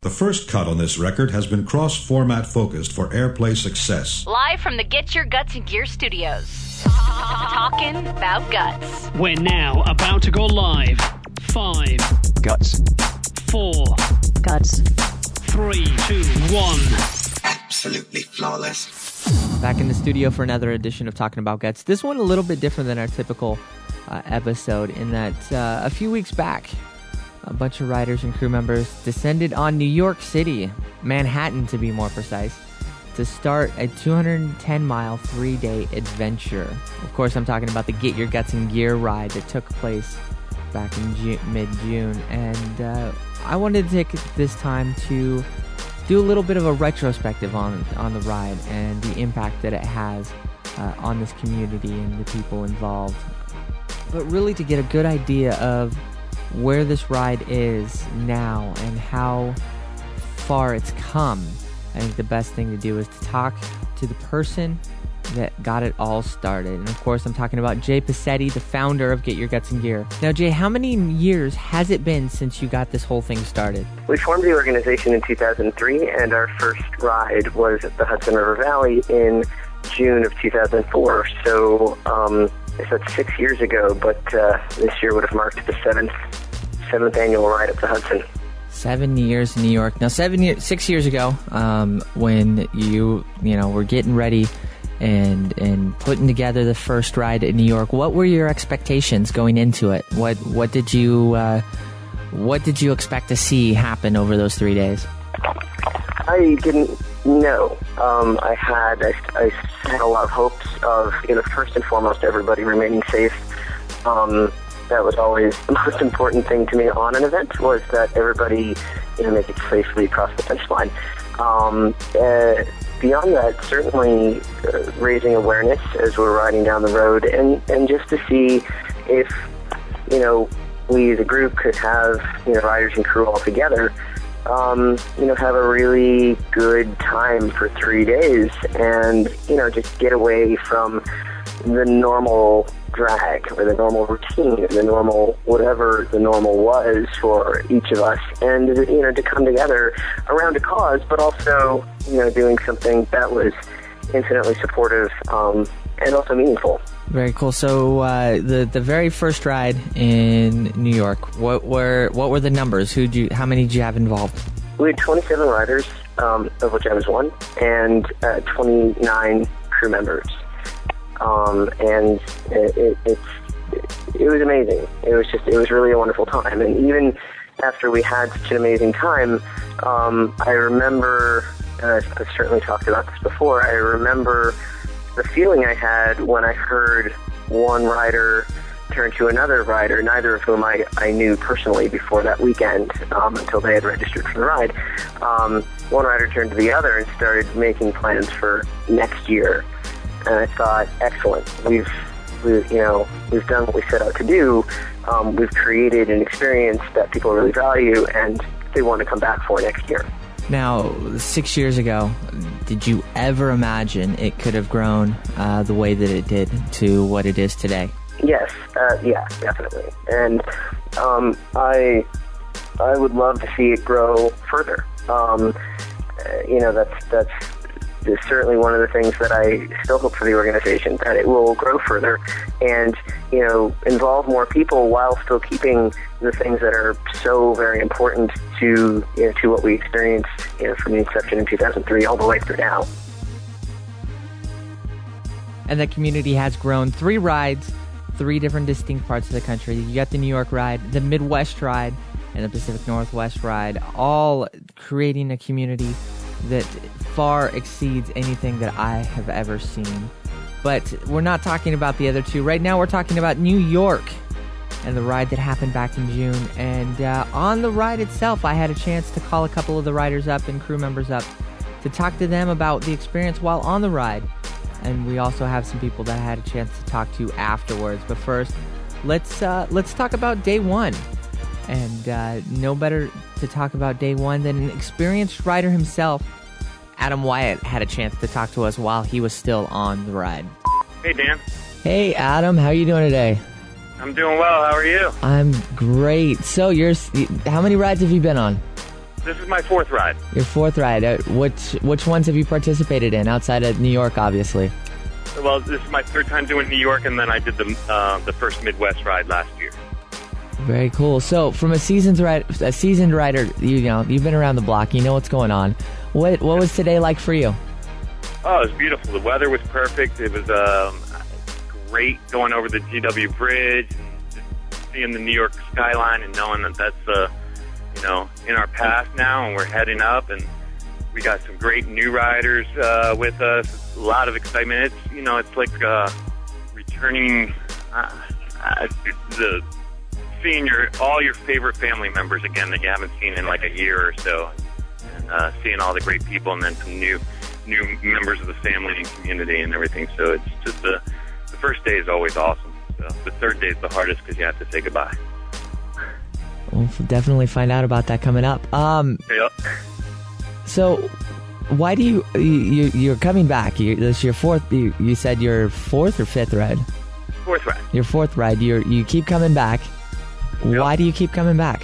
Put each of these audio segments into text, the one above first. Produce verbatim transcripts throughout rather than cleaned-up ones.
The first cut on this record has been cross-format focused for airplay success. Live from the Get Your Guts in Gear studios. Talking about guts. We're now about to go live. Five. Guts. Four. Guts. Three, two, one. Absolutely flawless. Back in the studio for another edition of Talking About Guts. This one a little bit different than our typical uh, episode in that uh, a few weeks back, a bunch of riders and crew members descended on New York City, Manhattan to be more precise, to start a two hundred ten mile, three-day adventure. Of course, I'm talking about the Get Your Guts in Gear ride that took place back in Ju- mid-June. And uh, I wanted to take this time to do a little bit of a retrospective on on the ride and the impact that it has uh, on this community and the people involved. But really to get a good idea of where this ride is now and how far it's come. I think the best thing to do is to talk to the person that got it all started. And of course, I'm talking about Jay Pacetti, the founder of Get Your Guts in Gear. Now, Jay, how many years has it been since you got this whole thing started? We formed the organization in two thousand three, and our first ride was at the Hudson River Valley in June of two thousand four. So um, that's six years ago, but uh, this year would have marked the seventh seventh annual ride up the Hudson. Seven years in New York. Now, seven years, six years ago, um, when you you know were getting ready and and putting together the first ride in New York, what were your expectations going into it? What what did you uh, what did you expect to see happen over those three days? I didn't know. Um, I had I, I had a lot of hopes of, you know, first and foremost, everybody remaining safe. Um, that was always the most important thing to me on an event, was that everybody, you know, make it safely across the finish line. Um, uh, beyond that, certainly uh, raising awareness as we're riding down the road, and, and just to see if, you know, we as a group could have, you know, riders and crew all together, um, you know, have a really good time for three days and, you know, just get away from the normal drag or the normal routine or the normal whatever the normal was for each of us, and, you know, to come together around a cause, but also, you know, doing something that was infinitely supportive um, and also meaningful. Very cool. So uh, the the very first ride in New York, what were what were the numbers? Who do you, how many did you have involved? We had twenty-seven riders, um, of which I was one, and uh, twenty-nine crew members. Um, and it, it, it's, it was amazing. It was just, it was really a wonderful time. And even after we had such an amazing time, um, I remember, uh, I've certainly talked about this before, I remember the feeling I had when I heard one rider turn to another rider, neither of whom I, I knew personally before that weekend, um, until they had registered for the ride. Um, one rider turned to the other and started making plans for next year. And I thought, excellent. We've, we've, you know, we've done what we set out to do. Um, we've created an experience that people really value, and they want to come back for next year. Now, six years ago, did you ever imagine it could have grown uh, the way that it did to what it is today? Yes, uh, yeah, definitely. And um, I, I would love to see it grow further. Um, uh, you know, that's that's. is certainly one of the things that I still hope for the organization, that it will grow further and, you know, involve more people while still keeping the things that are so very important to, you know, to what we experienced, you know, from the inception in two thousand three all the way through now. And the community has grown. Three rides, three different distinct parts of the country. You got the New York ride, the Midwest ride, and the Pacific Northwest ride, all creating a community that far exceeds anything that I have ever seen. But we're not talking about the other two. Right now we're talking about New York and the ride that happened back in June. And uh, on the ride itself, I had a chance to call a couple of the riders up and crew members up to talk to them about the experience while on the ride. And we also have some people that I had a chance to talk to afterwards. But first, let's uh, let's talk about day one. And uh, no better to talk about day one than an experienced rider himself. Adam Wyatt had a chance to talk to us while he was still on the ride. Hey, Dan. Hey, Adam. How are you doing today? I'm doing well. How are you? I'm great. So, you're, how many rides have you been on? this is my fourth ride. Your fourth ride. Uh, which which ones have you participated in outside of New York, obviously? Well, this is my third time doing New York, and then I did the uh, the first Midwest ride last year. Very cool. So, from a seasoned rider, a seasoned rider, you, you know, you've been around the block. You know what's going on. What what was today like for you? Oh, it was beautiful. The weather was perfect. It was um, great going over the G W Bridge, just seeing the New York skyline, and knowing that that's uh, you know in our past now, and we're heading up, and we got some great new riders uh, with us. A lot of excitement. It's you know, it's like uh, returning uh, uh, the seeing your all your favorite family members again that you haven't seen in like a year or so, and uh, seeing all the great people, and then some new new members of the family and community and everything. So it's just the the first day is always awesome. So the third day is the hardest because you have to say goodbye. We'll definitely find out about that coming up. Um, Yep. So, why do you, you you're coming back? You, this is your fourth. You, you said your fourth or fifth ride. Fourth ride. Your fourth ride. You you keep coming back. Yep. Why do you keep coming back?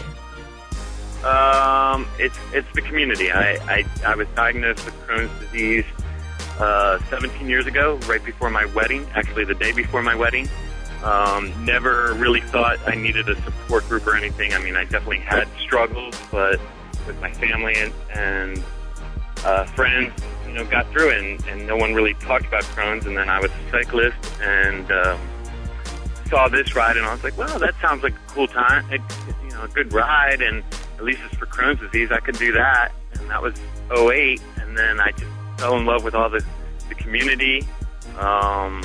Um, it's it's the community. I, I, I was diagnosed with Crohn's disease uh, seventeen years ago, right before my wedding, actually the day before my wedding. Um, never really thought I needed a support group or anything. I mean, I definitely had struggles, but with my family and, and uh, friends, you know, got through it, and, and no one really talked about Crohn's. And then I was a cyclist and um, saw this ride, and I was like, well, that sounds like a cool time, a, you know, a good ride, and at least it's for Crohn's disease. I could do that. And that was oh eight, and then I just fell in love with all the, the community um,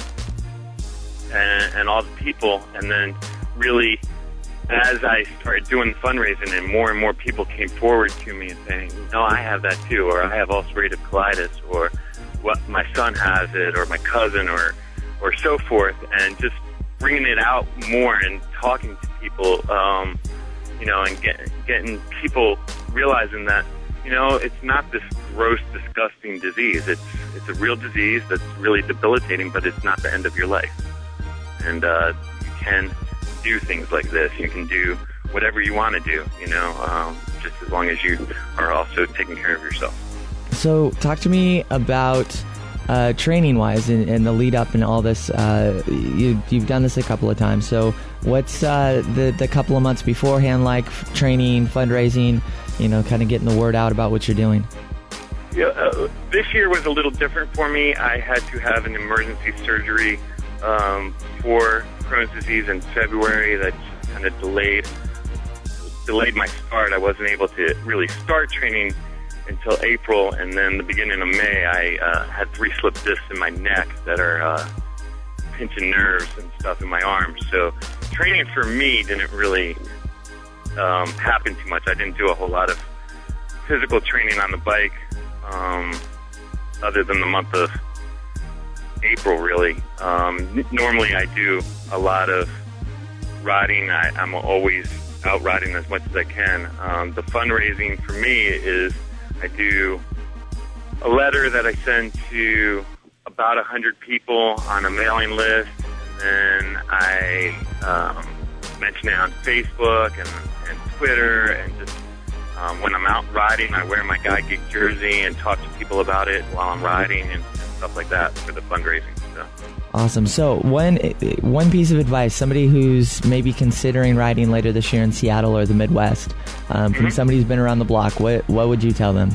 and, and all the people. And then really, as I started doing fundraising and more and more people came forward to me and saying, no, I have that too, or I have ulcerative colitis, or what my son has it, or my cousin, or, or so forth, and just bringing it out more and talking to people, um, you know, and get, getting people realizing that, you know, it's not this gross, disgusting disease. It's it's a real disease that's really debilitating, but it's not the end of your life. And uh, you can do things like this. You can do whatever you want to do, you know, um, just as long as you are also taking care of yourself. So talk to me about uh, training-wise and, and the lead-up and all this. Uh, you, you've done this a couple of times. So what's uh, the, the couple of months beforehand like, training, fundraising, you know, kind of getting the word out about what you're doing? Yeah, uh, this year was a little different for me. I had to have an emergency surgery um, for Crohn's disease in February that kind of delayed delayed my start. I wasn't able to really start training until April, and then the beginning of May, I uh, had three slip discs in my neck that are uh, pinching nerves and stuff in my arms. So training for me didn't really um, happen too much. I didn't do a whole lot of physical training on the bike, um, other than the month of April, really. Um, n- normally I do a lot of riding. I, I'm always out riding as much as I can. Um, the fundraising for me is I do a letter that I send to about one hundred people on a mailing list, and then I um, mention it on Facebook and, and Twitter, and just um, when I'm out riding, I wear my Guy Geek jersey and talk to people about it while I'm riding and, and stuff like that for the fundraising. So. Awesome. So one one piece of advice, somebody who's maybe considering riding later this year in Seattle or the Midwest, um, from mm-hmm. somebody who's been around the block, what what would you tell them?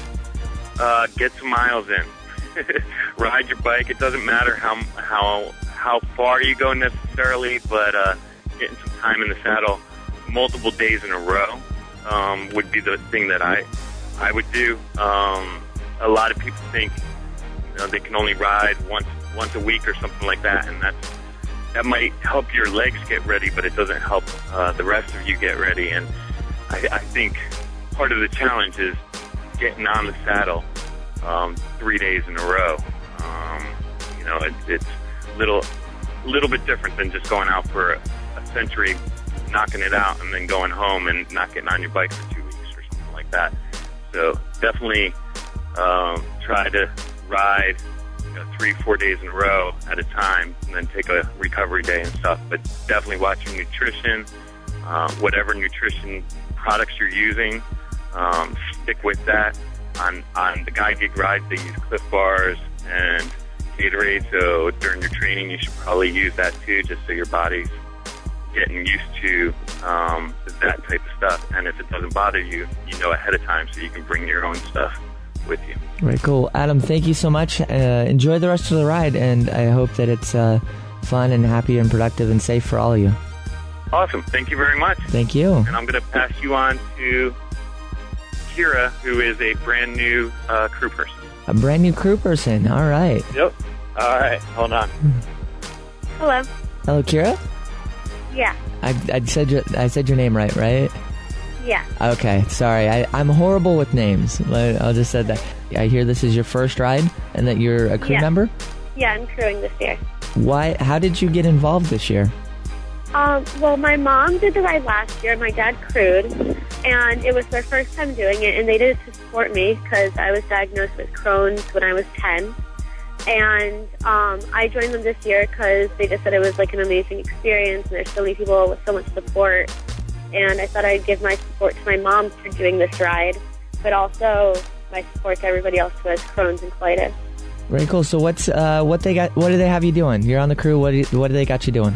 Uh, get some miles in. Ride your bike. It doesn't matter how how how far you go necessarily, but uh, getting some time in the saddle multiple days in a row um, would be the thing that I I would do. Um, a lot of people think you know, they can only ride once once a week or something like that, and that's that might help your legs get ready, but it doesn't help uh, the rest of you get ready. And I, I think part of the challenge is getting on the saddle um, three days in a row. Um, you know, it, it's little little bit different than just going out for a, a century, knocking it out, and then going home and not getting on your bike for two weeks or something like that. So definitely um, try to ride you know, three, four days in a row at a time, and then take a recovery day and stuff. But definitely watch your nutrition, uh, whatever nutrition products you're using. Um, stick with that. On on the Guide Gig rides, they use Cliff Bars and Gatorade, so during your training, you should probably use that too, just so your body's getting used to um, that type of stuff. And if it doesn't bother you, you know ahead of time, so you can bring your own stuff with you. Very cool. Adam, thank you so much. Uh, enjoy the rest of the ride, and I hope that it's uh, fun and happy and productive and safe for all of you. Awesome. Thank you very much. Thank you. And I'm going to pass you on to Kira, who is a brand new uh, crew person. A brand new crew person. All right. Yep. All right. Hold on. Hello. Hello, Kira? Yeah. I, I said your I said your name right, right? Yeah. Okay. Sorry. I, I'm horrible with names. I'll just say that. I hear this is your first ride and that you're a crew Yeah. member? Yeah, I'm crewing this year. Why? How did you get involved this year? Um, well, my mom did the ride last year. My dad crewed, and it was their first time doing it, and they did it to support me because I was diagnosed with Crohn's when I was ten. And um, I joined them this year because they just said it was like an amazing experience, and there's so many people with so much support. And I thought I'd give my support to my mom for doing this ride, but also my support to everybody else who has Crohn's and colitis. Very cool. So what's uh, what they got? What do they have you doing? You're on the crew. What do you, what do they got you doing?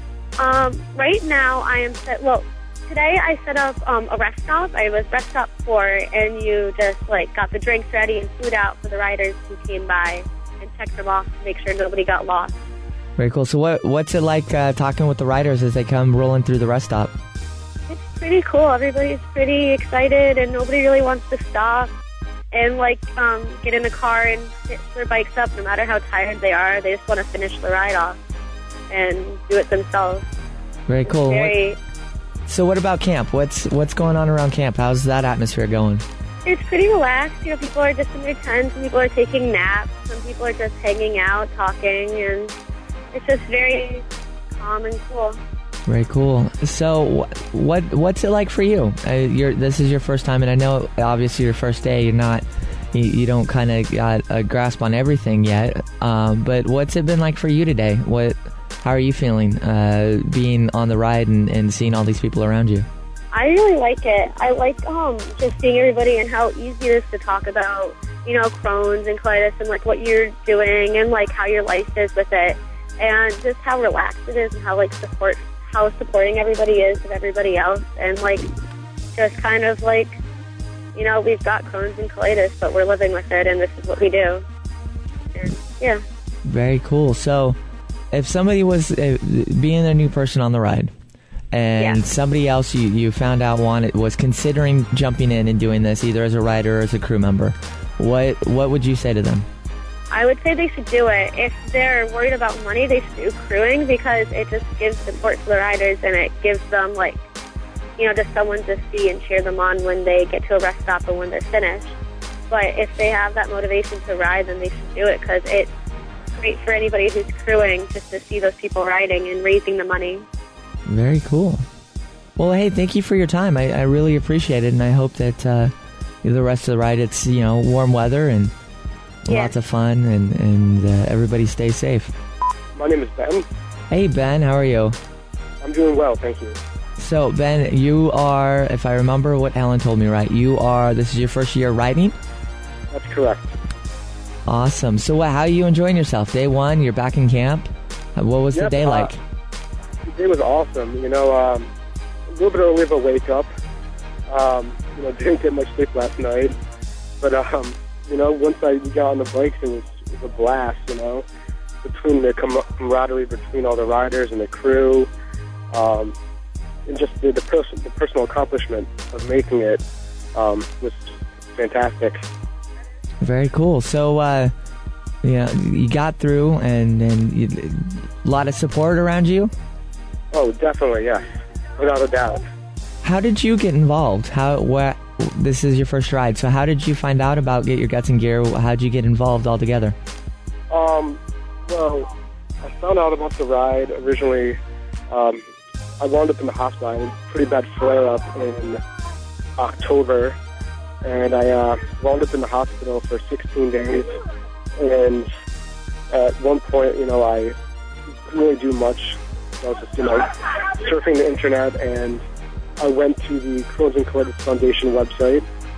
Um, right now I am set, well, today I set up um, a rest stop. I was rest stop four, and you just like got the drinks ready and food out for the riders who came by and checked them off to make sure nobody got lost. Very cool. So what what's it like uh, talking with the riders as they come rolling through the rest stop? It's pretty cool. Everybody's pretty excited, and nobody really wants to stop and like um, get in the car and hit their bikes up no matter how tired they are. They just want to finish the ride off and do it themselves. Very cool. Very, What- so what about camp? What's what's going on around camp? How's that atmosphere going? it's pretty relaxed. You know, people are just in their tents. Some people are taking naps. Some people are just hanging out, talking, and it's just very calm and cool. Very cool. So wh- what what's it like for you? Uh, you're this is your first time, and I know obviously your first day. You're not you, you don't kind of got a grasp on everything yet. Um, but what's it been like for you today? What how are you feeling uh, being on the ride and, and seeing all these people around you? I really like it. I like um, just seeing everybody and how easy it is to talk about, you know, Crohn's and colitis and like what you're doing and like how your life is with it, and just how relaxed it is and how like support, how supporting everybody is of everybody else, and like just kind of like, you know, we've got Crohn's and colitis, but we're living with it, and this is what we do. And yeah. Very cool. So if somebody was uh, being a new person on the ride, and Yeah. somebody else you, you found out wanted was considering jumping in and doing this either as a rider or as a crew member, what what would you say to them? I would say they should do it. If they're worried about money, they should do crewing because it just gives support to the riders, and it gives them, like, you know, just someone to see and cheer them on when they get to a rest stop and when they're finished. But if they have that motivation to ride, then they should do it because it's great for anybody who's crewing just to see those people riding and raising the money. Very cool. Well, hey, thank you for your time. I, I really appreciate it, and I hope that uh, the rest of the ride, it's, you know, warm weather and Yeah. lots of fun, and, and uh, everybody stay safe. My name is Ben. Hey, Ben, how are you? I'm doing well, thank you. So, Ben, you are, if I remember what Alan told me right, you are, this is your first year riding? That's correct. Awesome. So, what, how are you enjoying yourself? Day one, you're back in camp. What was the Yep, day uh, like? The day was awesome. You know, um, a little bit early of a wake up. Um, you know, didn't get much sleep last night. But, um, you know, once I got on the bikes, it was, it was a blast, you know, between the com- camaraderie between all the riders and the crew, um, and just the, the, pers- the personal accomplishment of making it um, was fantastic. Very cool. So, uh, yeah, you got through, and, and you, a lot of support around you? Oh, definitely, yes, without a doubt. How did you get involved? How what? This is your first ride, so how did you find out about Get Your Guts in Gear? How did you get involved altogether? Um, well, I found out about the ride originally. Um, I wound up in the hospital. I had a pretty bad flare-up in October, and I uh, wound up in the hospital for sixteen days. And at one point, you know, I couldn't really do much. I was just, you know, surfing the internet, and I went to the Crohn's and Colitis Foundation website,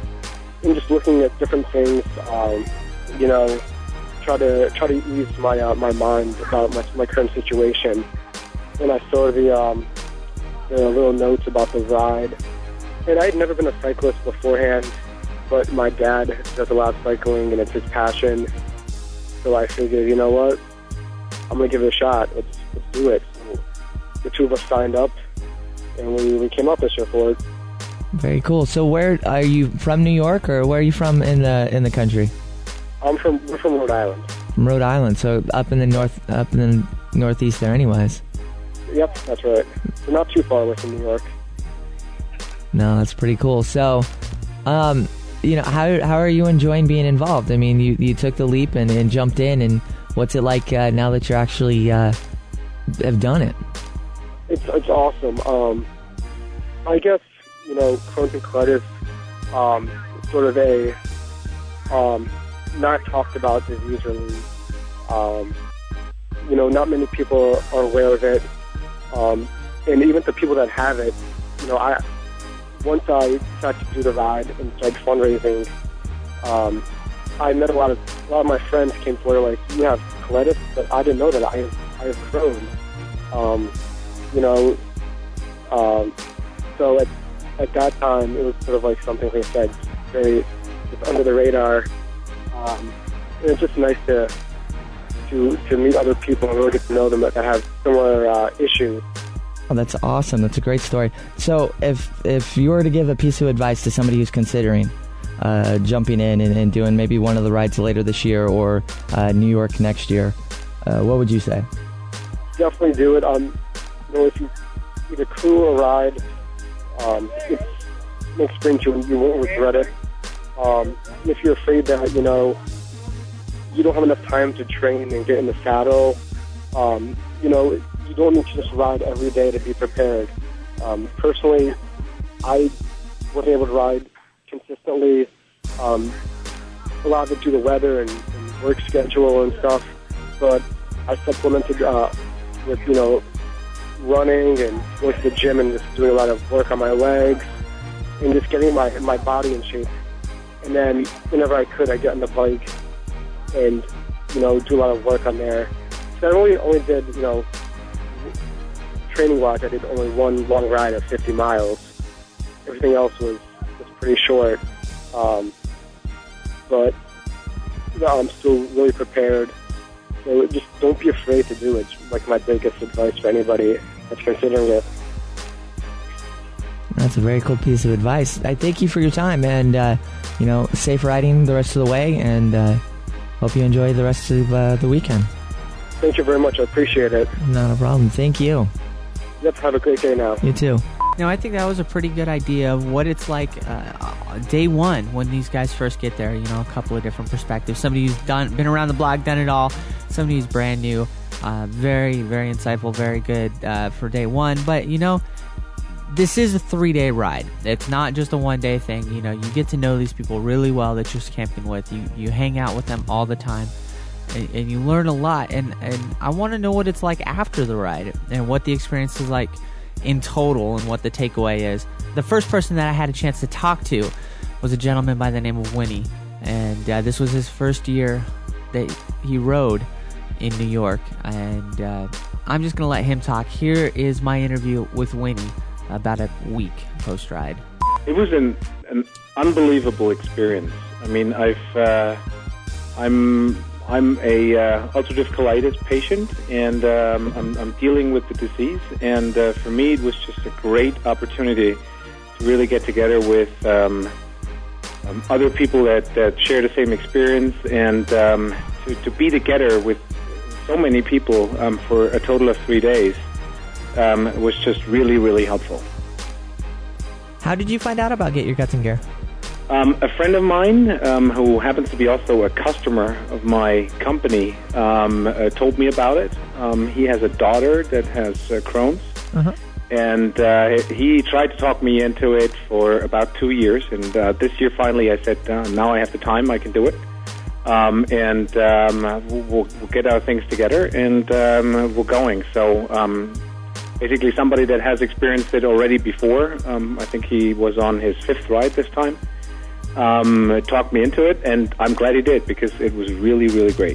in just looking at different things, um, you know, try to try to ease my uh, my mind about my, my current situation. And I saw the um, the little notes about the ride, and I had never been a cyclist beforehand, but my dad does a lot of cycling, and it's his passion. So I figured, you know what, I'm gonna give it a shot. Let's let's do it. So the two of us signed up, and we, we came up this year for it. Very cool. So where are you from? New York, or where are you from in the in the country? I'm from we're from Rhode Island. From Rhode Island, so up in the north, up in the northeast there, anyways. Yep, that's right. We're not too far away from New York. No, that's pretty cool. So, um, you know, how how are you enjoying being involved? I mean, you, you took the leap and, and jumped in, and what's it like uh, now that you're actually uh, have done it? It's it's awesome. Um, I guess, you know, Crohn's and colitis, um, sort of a um, not talked about disease really. Um, you know, not many people are aware of it. Um, and even the people that have it, you know, I once I started to do the ride and started fundraising, um, I met a lot of a lot of my friends came forward like, you have colitis, but I didn't know that I have I have Crohn's. Um, you know, um, so at at that time it was sort of like something like I said, very just under the radar. Um, and it's just nice to. To, to meet other people and really get to know them that have similar uh, issues. Oh, that's awesome. That's a great story. So if if you were to give a piece of advice to somebody who's considering uh, jumping in and, and doing maybe one of the rides later this year or uh, New York next year, uh, what would you say? Definitely do it. Um, you know, if you either crew or ride, um, it's an experience you, you won't regret it. Um, if you're afraid that, you know, you don't have enough time to train and get in the saddle, um, you know, you don't need to just ride every day to be prepared. Um, personally, I wasn't able to ride consistently. Um, a lot of it due to weather and, and work schedule and stuff, but I supplemented uh, with, you know, running and going to the gym and just doing a lot of work on my legs and just getting my my body in shape. And then whenever I could, I'd get on the bike and, you know, do a lot of work on there. So I only, only did, you know, training-wise, I did only one long ride of fifty miles. Everything else was, was pretty short. Um, but, you know, I'm still really prepared. So just don't be afraid to do it. It's like my biggest advice for anybody that's considering it. That's a very cool piece of advice. I thank you for your time, and, uh, you know, safe riding the rest of the way, and uh, hope you enjoy the rest of uh, the weekend. Thank you very much. I appreciate it. Not a problem. Thank you. Yep, have a great day now. You too. Now, I think that was a pretty good idea of what it's like uh, day one when these guys first get there. You know, a couple of different perspectives. Somebody who's done, been around the block, done it all. Somebody who's brand new. Uh, very, very insightful, very good uh, for day one. But, you know, this is a three-day ride. It's not just a one-day thing. You know, you get to know these people really well that you're camping with. You you hang out with them all the time, and, and you learn a lot. And, and I want to know what it's like after the ride and what the experience is like in total and what the takeaway is. The first person that I had a chance to talk to was a gentleman by the name of Winnie, and uh, this was his first year that he rode in New York. And uh, I'm just going to let him talk. Here is my interview with Winnie about a week post-ride. It was an, an unbelievable experience. I mean, I've uh, I'm I'm a uh, ulcerative colitis patient, and um, I'm, I'm dealing with the disease. And uh, for me, it was just a great opportunity to really get together with um, um, other people that, that share the same experience, and um, to, to be together with so many people um, for a total of three days. Um, was just really, really helpful. How did you find out about Get Your Guts in Gear? Um, a friend of mine, um, who happens to be also a customer of my company, um, uh, told me about it. Um, he has a daughter that has uh, Crohn's, uh-huh. and uh, he tried to talk me into it for about two years. And uh, this year, finally, I said, uh, now I have the time, I can do it. Um, and um, we'll, we'll get our things together, and um, we're going. So um, basically somebody that has experienced it already before. Um, I think he was on his fifth ride this time. um, talked me into it, and I'm glad he did because it was really, really great.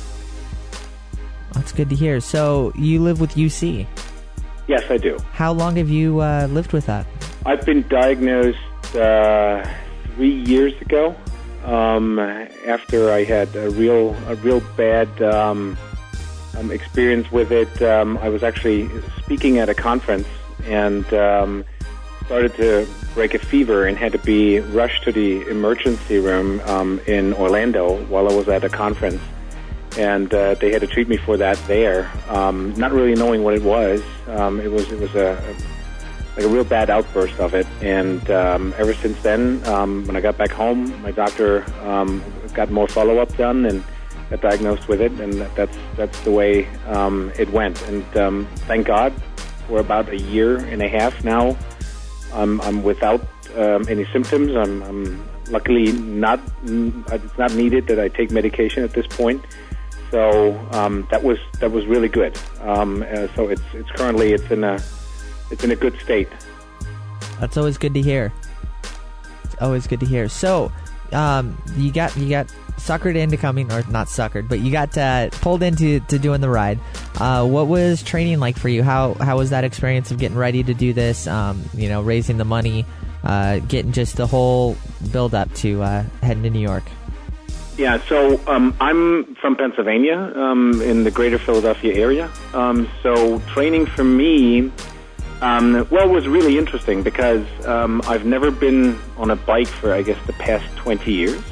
That's good to hear. So you live with U C? Yes, I do. How long have you uh, lived with that? I've been diagnosed uh, three years ago um, after I had a real, a real bad um, um, experience with it. Um, I was actually speaking at a conference and um, started to break a fever and had to be rushed to the emergency room um, in Orlando while I was at a conference. And uh, they had to treat me for that there, um, not really knowing what it was. Um, it was it was a, a like a real bad outburst of it. And um, ever since then, um, when I got back home, my doctor um, got more follow-up done and got diagnosed with it. And that's that's the way um, it went. And um, thank God, for about a year and a half now, I'm, I'm without um, any symptoms. I'm, I'm luckily not. It's not needed that I take medication at this point. So um, that was that was really good. Um, uh, so it's it's currently it's in a it's in a good state. That's always good to hear. It's always good to hear. So um, you got you got suckered into coming, or not suckered, but you got uh, pulled into to doing the ride. Uh, what was training like for you? How how was that experience of getting ready to do this? Um, you know, raising the money, uh, getting just the whole build up to uh, heading to New York. Yeah, so um, I'm from Pennsylvania, um, in the greater Philadelphia area. Um, so training for me, um, well, was really interesting because um, I've never been on a bike for, I guess, the past twenty years.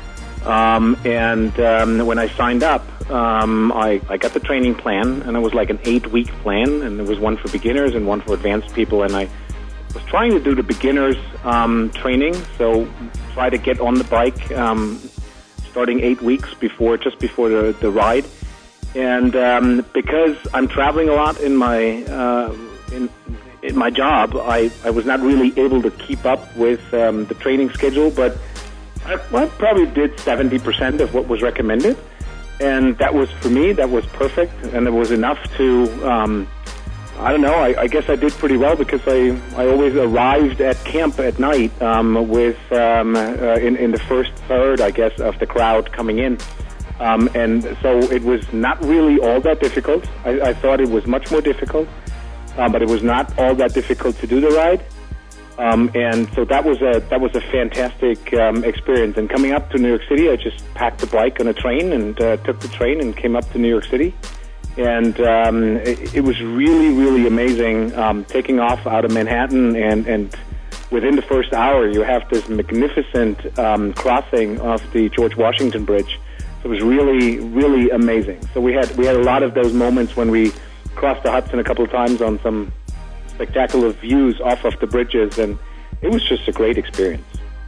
Um, and um, when I signed up, um, I, I got the training plan, and it was like an eight-week plan, and there was one for beginners and one for advanced people, and I was trying to do the beginners um, training, so try to get on the bike um starting eight weeks before, just before the, the ride. And um, because I'm traveling a lot in my uh, in, in my job, I, I was not really able to keep up with um, the training schedule, but I, well, I probably did seventy percent of what was recommended. And that was, for me, that was perfect, and it was enough to, um, I don't know, I, I guess I did pretty well because I, I always arrived at camp at night um, with um, uh, in, in the first third, I guess, of the crowd coming in. Um, and so it was not really all that difficult. I, I thought it was much more difficult, uh, but it was not all that difficult to do the ride. Um, and so that was a that was a fantastic um, experience. And coming up to New York City, I just packed the bike on a train and uh, took the train and came up to New York City. And um, it, it was really, really amazing um, taking off out of Manhattan, and, and within the first hour, you have this magnificent um, crossing of the George Washington Bridge. So it was really, really amazing. So we had we had a lot of those moments when we crossed the Hudson a couple of times on some spectacular views off of the bridges, and it was just a great experience.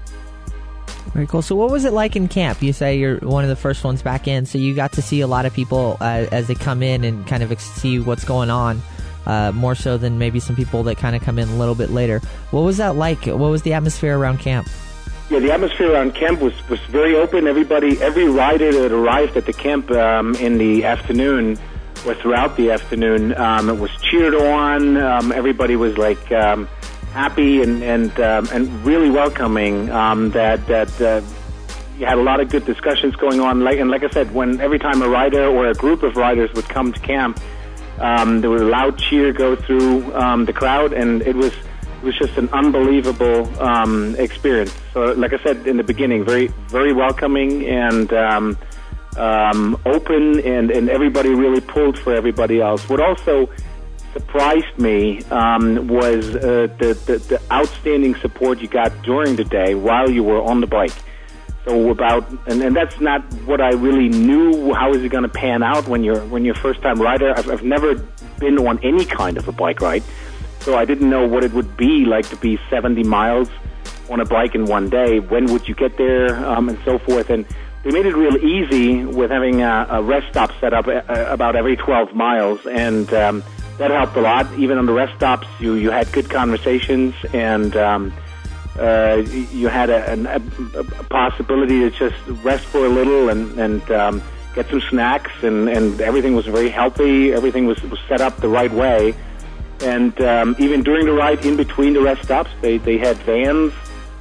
Very cool. So what was it like in camp? You say you're one of the first ones back in, so you got to see a lot of people uh, as they come in and kind of see what's going on, uh, more so than maybe some people that kind of come in a little bit later. What was that like? What was the atmosphere around camp? Yeah, the atmosphere around camp was, was very open. Everybody, every rider that arrived at the camp um, in the afternoon or throughout the afternoon, um, it was cheered on. Um, everybody was like... Um, happy and and um, and really welcoming. Um, that that uh, you had a lot of good discussions going on. Like and like I said, when every time a rider or a group of riders would come to camp, um, there was a loud cheer go through um, the crowd, and it was it was just an unbelievable um, experience. So, like I said in the beginning, very very welcoming and um, um, open, and and everybody really pulled for everybody else. What also surprised me um, was uh, the, the, the outstanding support you got during the day while you were on the bike. So about, and, and that's not what I really knew. How is it going to pan out when you're when you're first time rider? I've, I've never been on any kind of a bike ride, so I didn't know what it would be like to be seventy miles on a bike in one day. When would you get there, um, and so forth. And they made it real easy with having a, a rest stop set up a, about every twelve miles, and um, that helped a lot. Even on the rest stops, you, you had good conversations, and um, uh, you had a, a, a possibility to just rest for a little and, and um, get some snacks, and, and everything was very healthy. Everything was, was set up the right way. And um, even during the ride, in between the rest stops, they, they had vans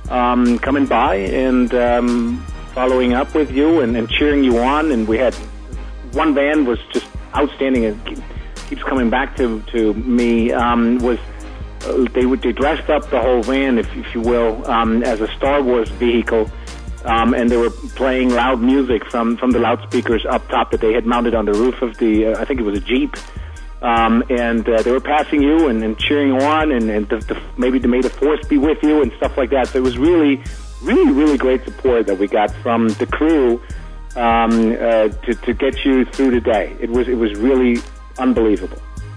um, coming by and um, following up with you and, and cheering you on. And we had one band was just outstanding. It keeps coming back to to me. Um, was uh, they would they dressed up the whole van, if, if you will, um, as a Star Wars vehicle. Um, and they were playing loud music from, from the loudspeakers up top that they had mounted on the roof of the, uh, I think it was a Jeep. Um, and uh, they were passing you and, and cheering you on, and, and the, the, maybe the May the Force be with you and stuff like that. So it was really, really, really great support that we got from the crew um, uh, to, to get you through the day. It was it was really unbelievable.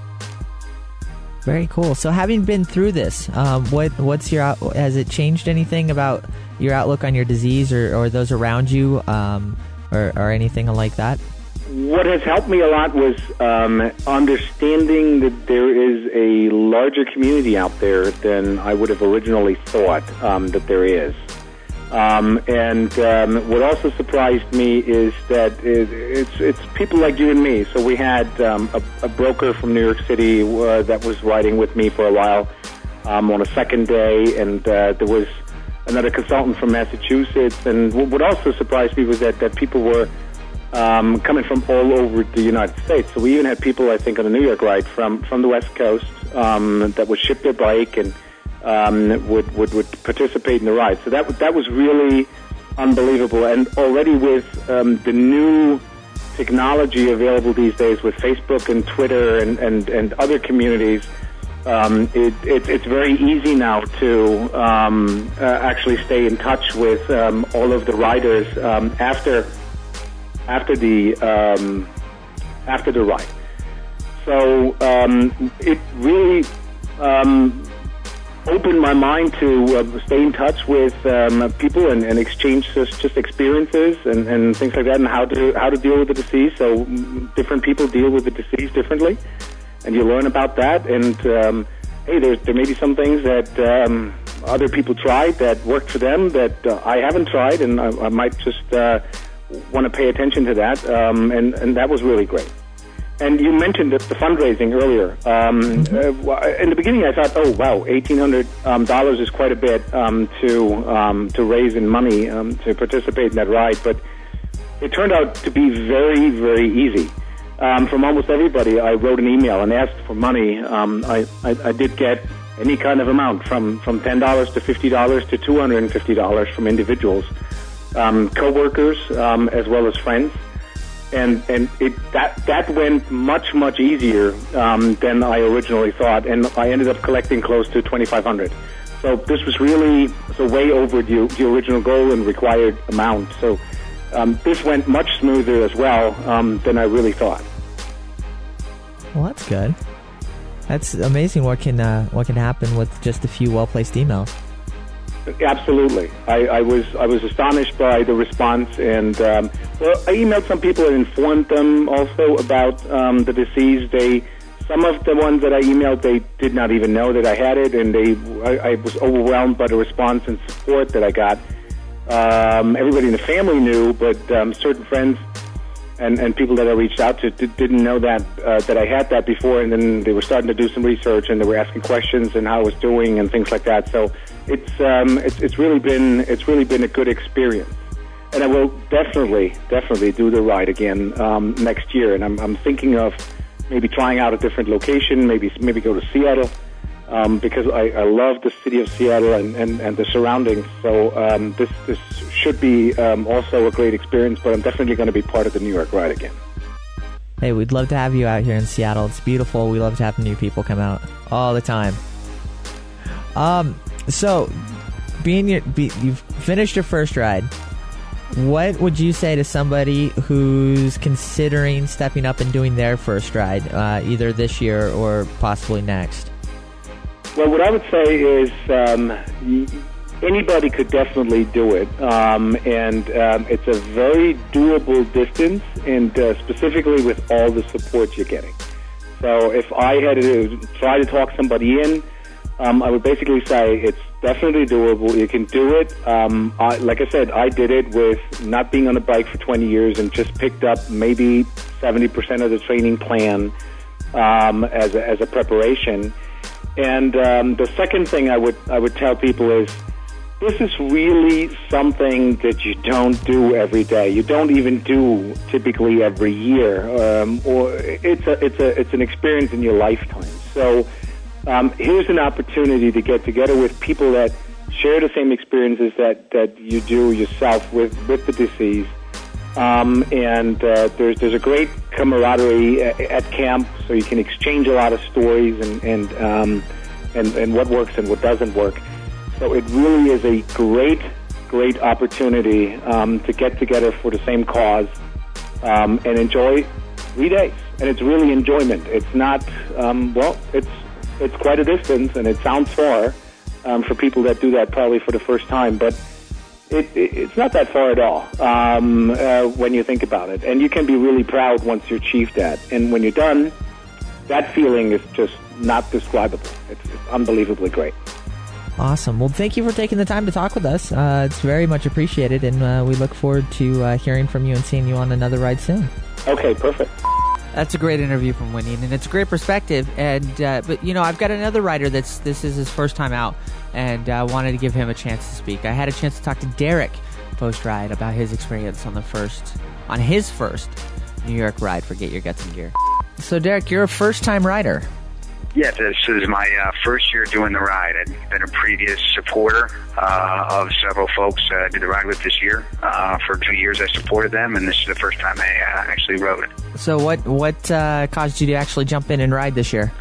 Very cool. So having been through this, um, what what's your out, has it changed anything about your outlook on your disease or, or those around you, um, or, or anything like that? What has helped me a lot was um, understanding that there is a larger community out there than I would have originally thought um, that there is. Um, and um, what also surprised me is that it, it's it's people like you and me. So we had um, a, a broker from New York City uh, that was riding with me for a while um, on a second day, and uh, there was another consultant from Massachusetts. And what also surprised me was that, that people were um, coming from all over the United States. So we even had people, I think, on the New York ride from, from the West Coast um, that would ship their bike and Um, would, would would participate in the ride. So that that was really unbelievable. And already with um, the new technology available these days with Facebook and Twitter and, and, and other communities, um, it, it, it's very easy now to um, uh, actually stay in touch with um, all of the riders um, after after the um, after the ride. So um, it really Um, opened my mind to uh, stay in touch with um, people and, and exchange just, just experiences and, and things like that, and how to how to deal with the disease. So mm, different people deal with the disease differently, and you learn about that. And um, hey, there there may be some things that um, other people tried that worked for them that uh, I haven't tried, and I, I might just uh, want to pay attention to that. Um, and and that was really great. And you mentioned the, the fundraising earlier. Um, mm-hmm. uh, in the beginning, I thought, "Oh, wow, eighteen hundred um, dollars is quite a bit um, to um, to raise in money um, to participate in that ride." But it turned out to be very, very easy. Um, from almost everybody, I wrote an email and asked for money. Um, I, I, I did get any kind of amount, from from ten dollars to fifty dollars to two hundred and fifty dollars from individuals, um, coworkers, um, as well as friends. And and it that that went much much easier um, than I originally thought, and I ended up collecting close to twenty-five hundred. So this was really so way over the, the original goal and required amount. So um, this went much smoother as well um, than I really thought. Well, that's good. That's amazing. What can uh, what can happen with just a few well placed emails? Absolutely, I, I was I was astonished by the response, and um, well, I emailed some people and informed them also about um, the disease. They some of the ones that I emailed, they did not even know that I had it, and they I, I was overwhelmed by the response and support that I got. Um, everybody in the family knew, but um, certain friends and, and people that I reached out to did, didn't know that uh, that I had that before, and then they were starting to do some research, and they were asking questions and how I was doing and things like that. So it's um, it's it's really been it's really been a good experience, and I will definitely definitely do the ride again um, next year. And I'm I'm thinking of maybe trying out a different location, maybe maybe go to Seattle. Um, because I, I love the city of Seattle and, and, and the surroundings. So um, this this should be um, also a great experience, but I'm definitely going to be part of the New York ride again. Hey, we'd love to have you out here in Seattle. It's beautiful. We love to have new people come out all the time. Um, so, being your, be, you've finished your first ride. What would you say to somebody who's considering stepping up and doing their first ride, uh, either this year or possibly next? Well, what I would say is um, anybody could definitely do it, um, and um, it's a very doable distance, and uh, specifically with all the support you're getting. So if I had to try to talk somebody in, um, I would basically say it's definitely doable. You can do it. Um, I, like I said, I did it with not being on a bike for twenty years and just picked up maybe seventy percent of the training plan um, as a, as a preparation. And um, the second thing I would I would tell people is this is really something that you don't do every day. You don't even do typically every year, um, or it's a it's a it's an experience in your lifetime. So um, here's an opportunity to get together with people that share the same experiences that, that you do yourself with, with the disease. Um, and uh, there's there's a great camaraderie at, at camp, so you can exchange a lot of stories and and, um, and and what works and what doesn't work. So it really is a great, great opportunity um, to get together for the same cause um, and enjoy three days. And it's really enjoyment. It's not, um, well, it's it's quite a distance, and it sounds far um, for people that do that probably for the first time, but it, it, it's not that far at all um, uh, when you think about it. And you can be really proud once you achieve that. And when you're done, that feeling is just not describable. It's, it's unbelievably great. Awesome. Well, thank you for taking the time to talk with us. Uh, it's very much appreciated, and uh, we look forward to uh, hearing from you and seeing you on another ride soon. Okay, perfect. That's a great interview from Winnie, and it's a great perspective. And uh, but you know, I've got another rider that's this is his first time out, and I uh, wanted to give him a chance to speak. I had a chance to talk to Derek post ride about his experience on the first on his first New York ride for Get Your Guts in Gear. So, Derek, you're a first time rider. Yes, this is my uh, first year doing the ride. I've been a previous supporter uh, of several folks uh, I did the ride with this year. Uh, for two years I supported them, and this is the first time I uh, actually rode it. So what what uh, caused you to actually jump in and ride this year?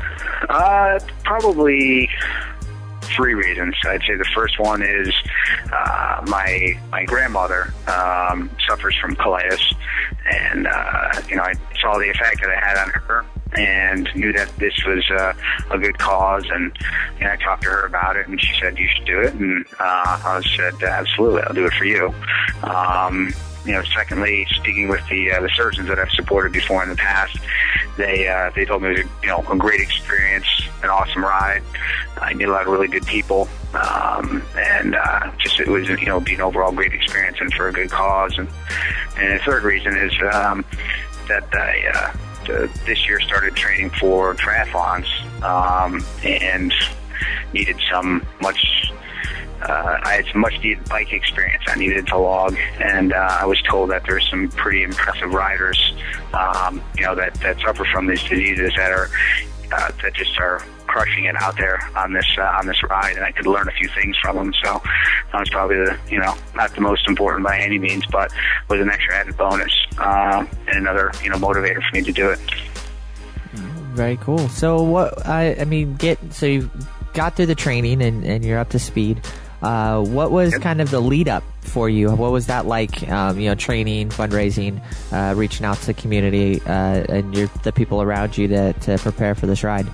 Uh, probably three reasons. I'd say the first one is uh, my my grandmother um, suffers from colitis, and uh, you know I saw the effect that it had on her, and knew that this was uh, a good cause, and, and I talked to her about it, and she said, you should do it, and uh, I said, absolutely, I'll do it for you. Um, you know, secondly, speaking with the uh, the surgeons that I've supported before in the past, they uh, they told me it was a, you know, a great experience, an awesome ride. I met a lot of really good people, um, and uh, just it was, you know, be an overall great experience and for a good cause. And, and the third reason is um, that I uh, this year started training for triathlons um, and needed some much uh, I had some much needed bike experience I needed to log, and uh, I was told that there's some pretty impressive riders um, you know that, that suffer from these diseases that are uh, that just are crushing it out there on this uh, on this ride, and I could learn a few things from them. So that was probably the you know not the most important by any means, but was an extra added bonus uh, and another you know motivator for me to do it. Very cool. So what I I mean, get so you got through the training and, and you're up to speed. Uh, what was yep. kind of the lead up for you? What was that like? Um, you know, training, fundraising, uh, reaching out to the community uh, and your, the people around you to, to prepare for this ride.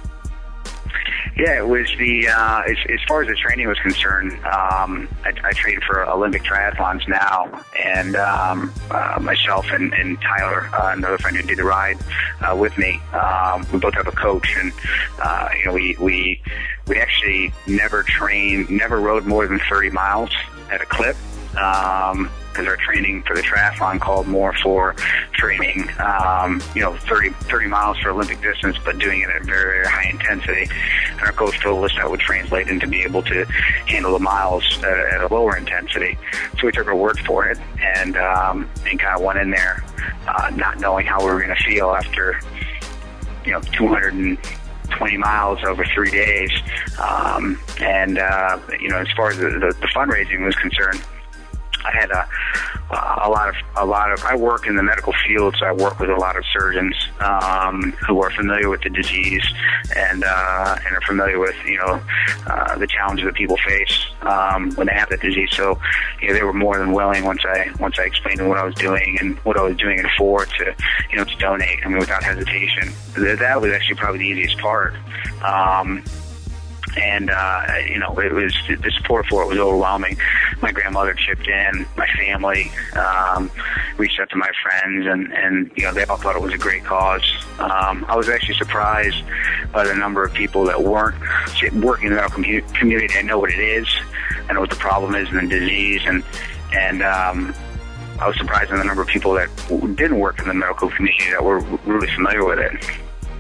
Yeah, it was the, uh, as, as far as the training was concerned, um, I, I train for Olympic triathlons now, and um, uh, myself and, and Tyler, uh, another friend who did the ride uh, with me, um, we both have a coach, and, uh, you know, we, we, we actually never trained, never rode more than thirty miles at a clip. Um, because our training for the triathlon called more for training, um, you know, thirty, thirty miles for Olympic distance, but doing it at a very, very high intensity. And our coach told us that would translate into be able to handle the miles at, at a lower intensity. So we took our word for it, and um, and kind of went in there, uh, not knowing how we were going to feel after, you know, two hundred twenty miles over three days. Um, and uh, you know, as far as the, the, the fundraising was concerned, I had a, a lot of, a lot of, I work in the medical field, so I work with a lot of surgeons, um, who are familiar with the disease and, uh, and are familiar with, you know, uh, the challenges that people face, um, when they have the disease. So, you know, they were more than willing once I, once I explained what I was doing and what I was doing it for to, you know, to donate, I mean, without hesitation. That was actually probably the easiest part. Um, And, uh, you know, it was, the support for it was overwhelming. My grandmother chipped in, my family, um, reached out to my friends, and, and, you know, they all thought it was a great cause. Um, I was actually surprised by the number of people that weren't working in the medical community. I know what it is. I know what the problem is and the disease, and, and, um, I was surprised by the number of people that didn't work in the medical community that were really familiar with it.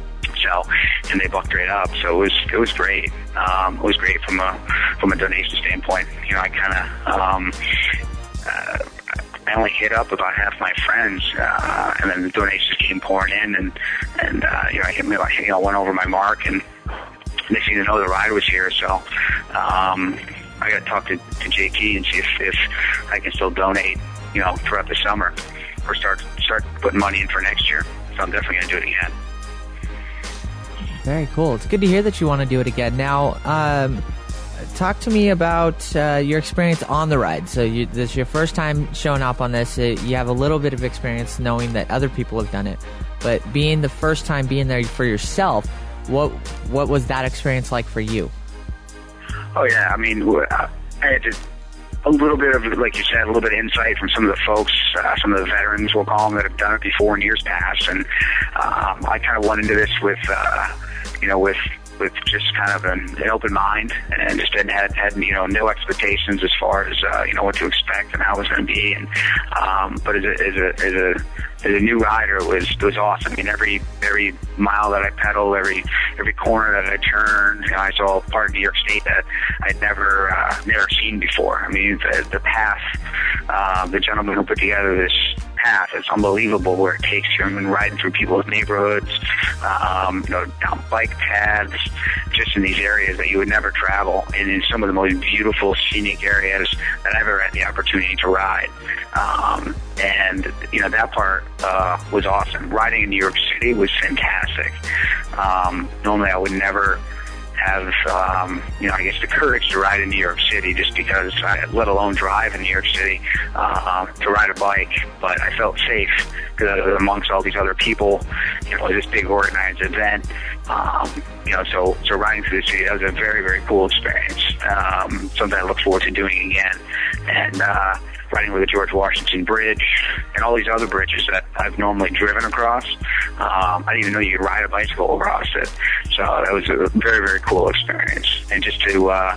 so, and they bucked right up. So it was it was great. Um, it was great from a from a donation standpoint. You know, I kind of um, uh, I only hit up about half my friends, uh, and then the donations came pouring in, and and uh, you know I hit me, you know, went over my mark, and they seemed to know the ride was here. So um, I got to talk to, to J T and see if, if I can still donate, you know, throughout the summer, or start start putting money in for next year. So I'm definitely going to do it again. Very cool. It's good to hear that you want to do it again. Now, um, talk to me about uh, your experience on the ride. So you, this is your first time showing up on this. Uh, you have a little bit of experience knowing that other people have done it. But being the first time being there for yourself, what what was that experience like for you? Oh, yeah. I mean, I had to, a little bit of, like you said, a little bit of insight from some of the folks, uh, some of the veterans, we'll call them, that have done it before in years past. And um, I kind of went into this with, uh, you know, with with just kind of an, an open mind, and just had, had, had, you know, no expectations as far as, uh, you know, what to expect and how it was going to be. And, um, but as a, as a, as a, as a new rider, it was, it was awesome. I mean, every, every mile that I pedaled, every, every corner that I turned, you know, I saw a part of New York State that I'd never, uh, never seen before. I mean, the, the path, uh, the gentleman who put together this path, it's unbelievable where it takes you. I mean, riding through people's neighborhoods, um, you know, down bike paths, just in these areas that you would never travel, and in some of the most beautiful scenic areas that I've ever had the opportunity to ride. Um, and, you know, that part uh, was awesome. Riding in New York City was fantastic. Um, normally I would never have, um, you know, I guess the courage to ride in New York City, just because I, let alone drive in New York City, uh, to ride a bike. But I felt safe uh, amongst all these other people, you know, this big organized event. Um, you know, so, so riding through the city, that was a very, very cool experience. Um, something I look forward to doing again. And, uh, riding with the George Washington Bridge and all these other bridges that I've normally driven across. Um, I didn't even know you could ride a bicycle across it. So that was a very, very cool experience. And just to, uh,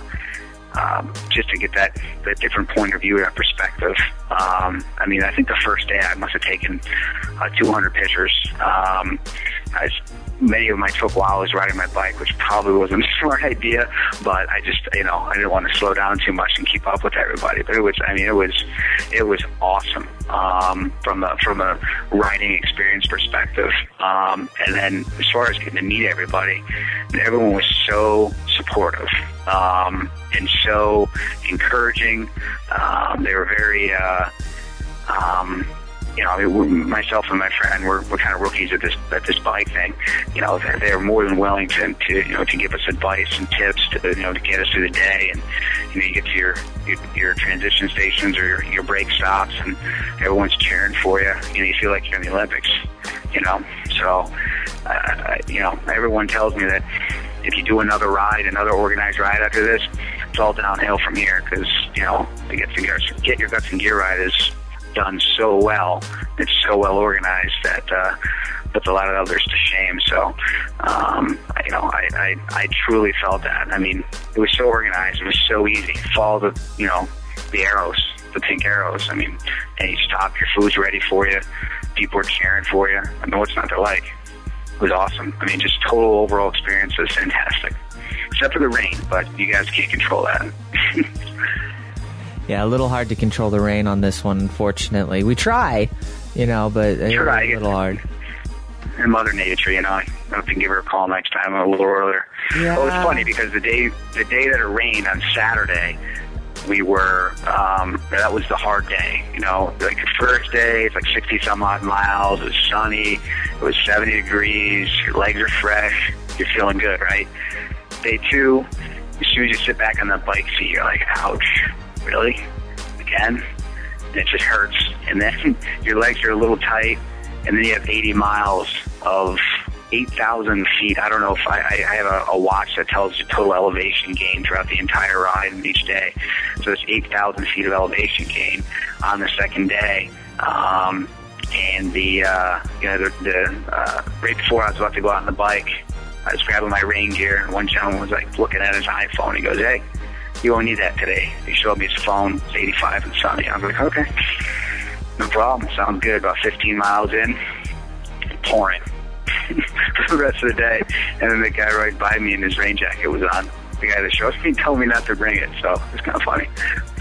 um, just to get that, that different point of view, that perspective. Um, I mean, I think the first day I must have taken uh, two hundred pictures. Um, I, many of them I took while I was riding my bike, which probably wasn't a smart idea, but I just, you know, I didn't want to slow down too much and keep up with everybody. But it was, I mean, it was, it was awesome, um, from a, from a riding experience perspective. Um, and then as far as getting to meet everybody, everyone was so supportive, um, and so encouraging. Um, they were very, uh, um, you know, I mean, myself and my friend, we're, we're kind of rookies at this at this bike thing. You know, they're, they're more than willing to, to, you know, to give us advice and tips to, you know, to get us through the day. And, you know, you get to your your, your transition stations or your, your brake stops, and everyone's cheering for you. You know, you feel like you're in the Olympics. You know, so uh, you know, everyone tells me that if you do another ride, another organized ride after this, it's all downhill from here, because, you know, the Get, the Get Your Guts in Gear ride is done so well. It's so well organized that uh, puts a lot of others to shame. So, um, you know, I, I, I truly felt that. I mean, it was so organized. It was so easy. Follow the, you know, the arrows, the pink arrows. I mean, and you stop, your food's ready for you. People are cheering for you. I know what's not to like. It was awesome. I mean, just total overall experience was fantastic. Except for the rain, but you guys can't control that. Yeah, a little hard to control the rain on this one, unfortunately. We try, you know, but it's try. a little hard. And Mother Nature, you know, I hope you can give her a call next time a little earlier. Yeah. Well, it's funny because the day the day that it rained on Saturday, we were, um, that was the hard day, you know, like the first day, it's like sixty some odd miles, it was sunny, it was seventy degrees, your legs are fresh, you're feeling good, right? Day two, as soon as you sit back on the bike seat, you're like, ouch, really? Again? And it just hurts. And then your legs are a little tight, and then you have eighty miles of eight thousand feet. I don't know if I, I have a, a watch that tells you total elevation gain throughout the entire ride and each day. So it's eight thousand feet of elevation gain on the second day. Um, and the, uh, you know, the, the uh, right before I was about to go out on the bike, I was grabbing my rain gear, and one gentleman was like looking at his iPhone. He goes, "Hey, you won't need that today." He showed me his phone. It's eighty-five and sunny. I was like, okay, no problem. Sounds good. About fifteen miles in, pouring. for the rest of the day. And then the guy right by me in his rain jacket was on. The guy that shows me told me not to bring it, so it's kind of funny.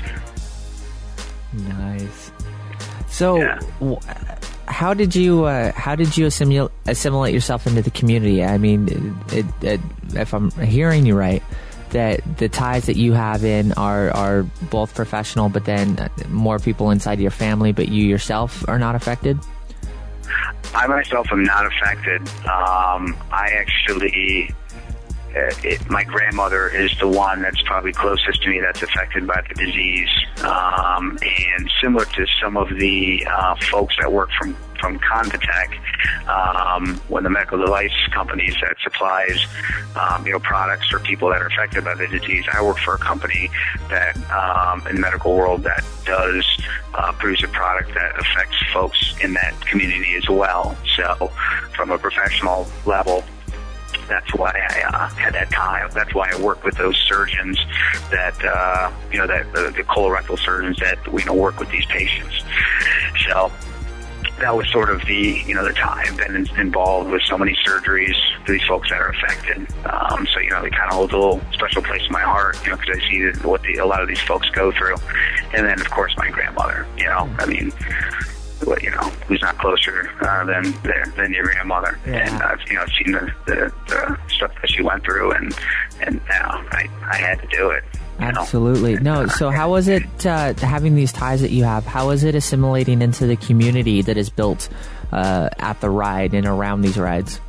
Nice. So, Yeah. w- how did you uh, how did you assimilate assimilate yourself into the community? I mean, it, it, it, if I'm hearing you right, that the ties that you have in are are both professional, but then more people inside your family, but you yourself are not affected. I myself am not affected. Um, I actually, uh, it, my grandmother is the one that's probably closest to me that's affected by the disease. Um, and similar to some of the uh, folks that work from, from Convatec, um, when the medical device companies that supplies, um, you know, products for people that are affected by the disease, I work for a company that, um, in the medical world that does uh, produce a product that affects folks in that community as well. So from a professional level, that's why I uh, had that tie. That's why I work with those surgeons that, uh, you know, that the, the colorectal surgeons that, you know, work with these patients. So that was sort of the, you know, the tie. I've been in, involved with so many surgeries for these folks that are affected. Um, so, you know, it kind of holds a little special place in my heart, you know, because I see that what the, a lot of these folks go through. And then, of course, my grandmother, you know, I mean, you know, who's not closer uh, than than your grandmother. Yeah. And I've, you know, seen the, the, the stuff that she went through, and and you know, I I had to do it. Absolutely. Know? No. So how was it uh, having these ties that you have? How is it assimilating into the community that is built uh, at the ride and around these rides?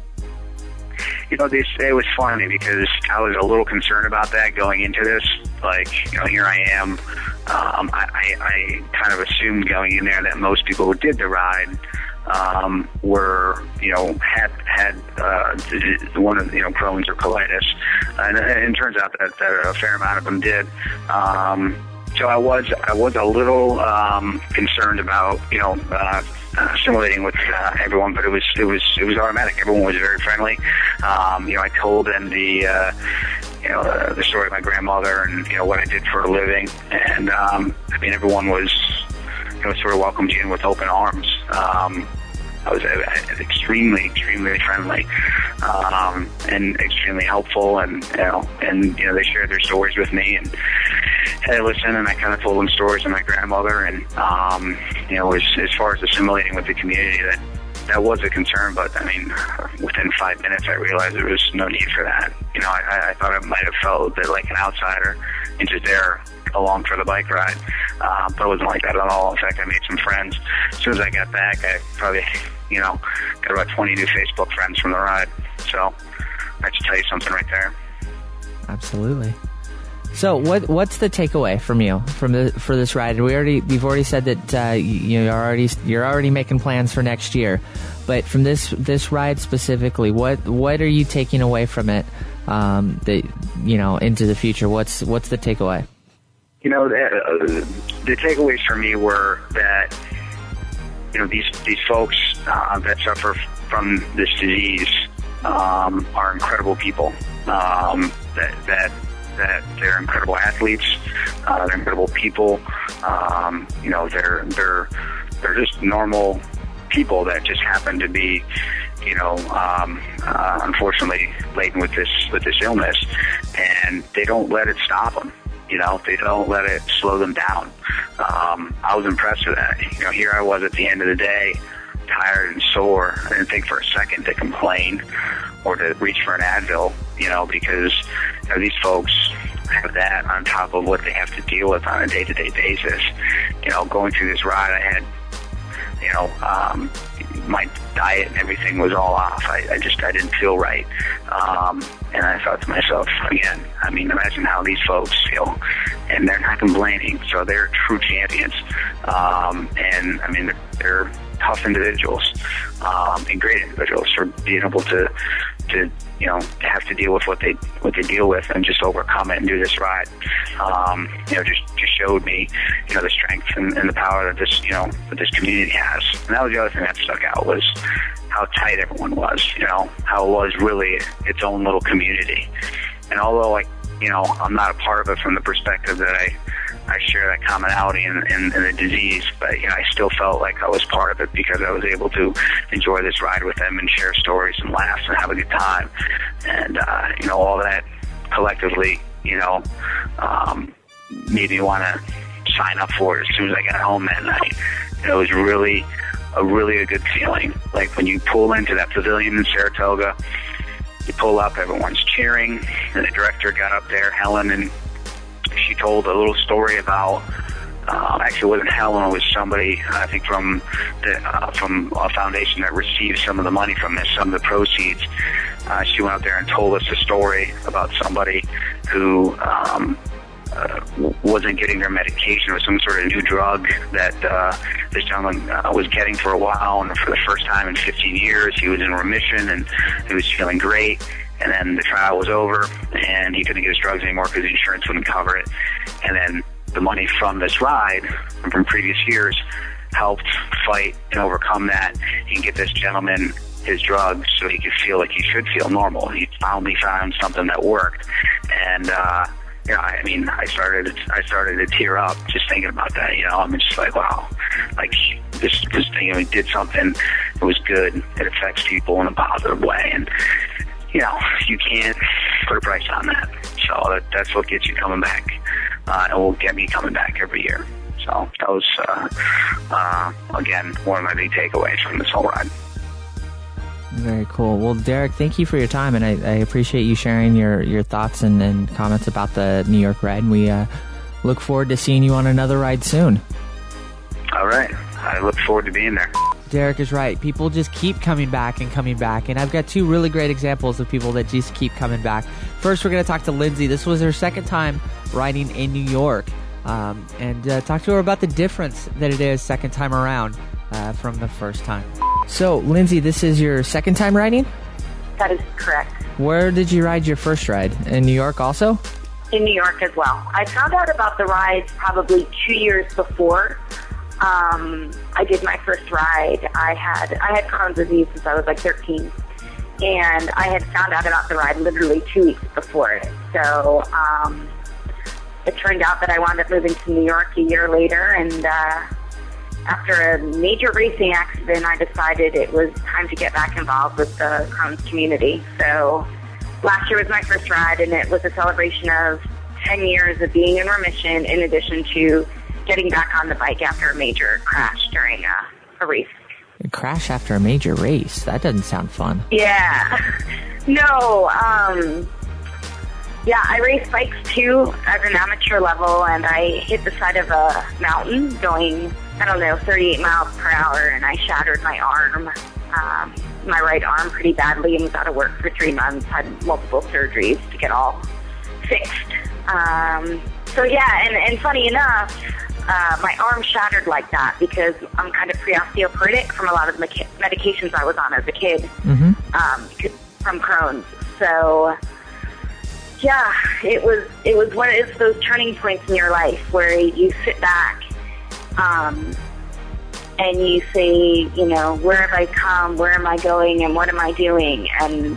You know, this, it was funny because I was a little concerned about that going into this. Like, you know, here I am. Um, I, I, I kind of assumed going in there that most people who did the ride um, were, you know, had had uh, one of, you know, Crohn's or colitis, and, and it turns out that, that a fair amount of them did. Um, so I was I was a little um, concerned about, you know, uh, assimilating with uh, everyone, but it was it was it was automatic. Everyone was very friendly. Um, you know, I told them the uh, you know uh, the story of my grandmother and, you know, what I did for a living, and um, I mean, everyone was, you know, sort of welcomed you in with open arms. Um, I was uh, extremely, extremely friendly, um, and extremely helpful, and you know, and you know, they shared their stories with me, and I listened, and I kind of told them stories of my grandmother, and um, you know, as, as far as assimilating with the community, that that was a concern. But I mean, within five minutes, I realized there was no need for that. You know, I, I thought I might have felt a bit like an outsider and just there along for the bike ride, uh, but it wasn't like that at all. In fact, I made some friends. As soon as I got back, I probably, you know, got about twenty new Facebook friends from the ride. So that should tell you something right there. Absolutely. So what what's the takeaway from you from the for this ride? We already we've already said that uh, you, you're already you're already making plans for next year, but from this this ride specifically, what what are you taking away from it? Um, that you know, into the future. What's what's the takeaway? You know, the, the takeaways for me were that, you know, these these folks uh, that suffer from this disease um, are incredible people. Um, that that that they're incredible athletes. Uh, they're incredible people. Um, you know, they're they're they're just normal people that just happen to be, you know, um, uh, unfortunately laden with this with this illness, and they don't let it stop them. You know, they don't let it slow them down. Um, I was impressed with that. You know, here I was at the end of the day, tired and sore. I didn't think for a second to complain or to reach for an Advil, you know, because, you know, these folks have that on top of what they have to deal with on a day-to-day basis. You know, going through this ride, I had, you know, um, my diet and everything was all off. I, I just, I didn't feel right. Um, and I thought to myself, again, I mean, imagine how these folks feel. And they're not complaining, so they're true champions. Um, and, I mean, they're, they're tough individuals, um, and great individuals for being able to, to, you know, have to deal with what they what they deal with and just overcome it and do this ride. Um, you know, just just showed me, you know, the strength and, and the power that this, you know, that this community has. And that was the other thing that stuck out, was how tight everyone was. You know, how it was really its own little community. And although, like, you know, I'm not a part of it from the perspective that I I share that commonality in, in, in the disease, but you know, I still felt like I was part of it because I was able to enjoy this ride with them and share stories and laughs and have a good time. And, uh, you know, all that collectively, you know, um, made me want to sign up for it as soon as I got home that night. It was really a really a good feeling. Like when you pull into that pavilion in Saratoga, you pull up, everyone's cheering, and the director got up there, Helen, and she told a little story about, uh, actually it wasn't Helen, it was somebody, I think from the, uh, from a foundation that received some of the money from this, some of the proceeds. Uh, she went out there and told us a story about somebody who um, uh, wasn't getting their medication or some sort of new drug that uh, this gentleman uh, was getting for a while, and for the first time in fifteen years he was in remission and he was feeling great. And then the trial was over, and he couldn't get his drugs anymore because the insurance wouldn't cover it. And then the money from this ride, and from previous years, helped fight and overcome that and get this gentleman his drugs so he could feel like he should feel normal. He finally found something that worked. And, uh, you know, I mean, I started, I started to tear up just thinking about that, you know. I'm just like, wow, like this, this thing, I mean, did something, it was good, it affects people in a positive way. And, you know, you can't put a price on that. So that, that's what gets you coming back. Uh, and will get me coming back every year. So that was, uh, uh, again, one of my big takeaways from this whole ride. Very cool. Well, Derek, thank you for your time, and I, I appreciate you sharing your, your thoughts and, and comments about the New York ride. And we uh, look forward to seeing you on another ride soon. All right. I look forward to being there. Derek is right. People just keep coming back and coming back. And I've got two really great examples of people that just keep coming back. First, we're going to talk to Lindsay. This was her second time riding in New York. Um, and uh, talk to her about the difference that it is second time around uh, from the first time. So, Lindsay, this is your second time riding? That is correct. Where did you ride your first ride? In New York also? In New York as well. I found out about the ride probably two years before. Um, I did my first ride. I had I had Crohn's disease since I was like thirteen, and I had found out about the ride literally two weeks before it. So um, it turned out that I wound up moving to New York a year later, and uh, after a major racing accident, I decided it was time to get back involved with the Crohn's community. So last year was my first ride, and it was a celebration of ten years of being in remission, in addition to getting back on the bike after a major crash during a, a race. A crash after a major race? That doesn't sound fun. Yeah. No, um, yeah, I race bikes too at an amateur level, and I hit the side of a mountain going, I don't know, thirty-eight miles per hour, and I shattered my arm, um, my right arm pretty badly, and was out of work for three months, had multiple surgeries to get all fixed. Um, so yeah, and, and funny enough, Uh, my arm shattered like that because I'm kind of pre-osteoporotic from a lot of the meca- medications I was on as a kid, mm-hmm. um, from Crohn's. So, yeah, it was it was one of those turning points in your life where you sit back um, and you say, you know, where have I come? Where am I going? And what am I doing? And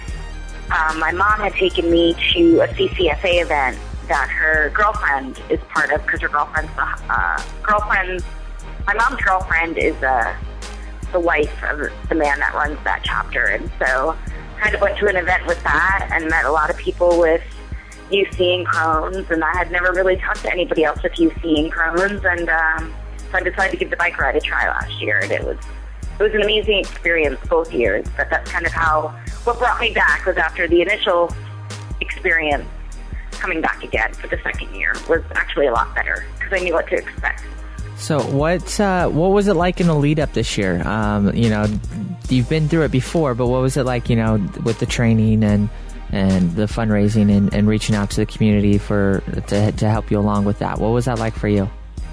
um, my mom had taken me to a C C F A event that her girlfriend is part of, because her girlfriend's the uh, girlfriend. My mom's girlfriend is uh, the wife of the man that runs that chapter, and so kind of went to an event with that and met a lot of people with U C and Crohn's, and I had never really talked to anybody else with U C and Crohn's, and um, so I decided to give the bike ride a try last year, and it was it was an amazing experience both years. But that's kind of how what brought me back was after the initial experience. Coming back again for the second year was actually a lot better because I knew what to expect. So what uh, what was it like in the lead up this year? Um, you know, you've been through it before, but what was it like, you know, with the training and and the fundraising and, and reaching out to the community for to to help you along with that? What was that like for you?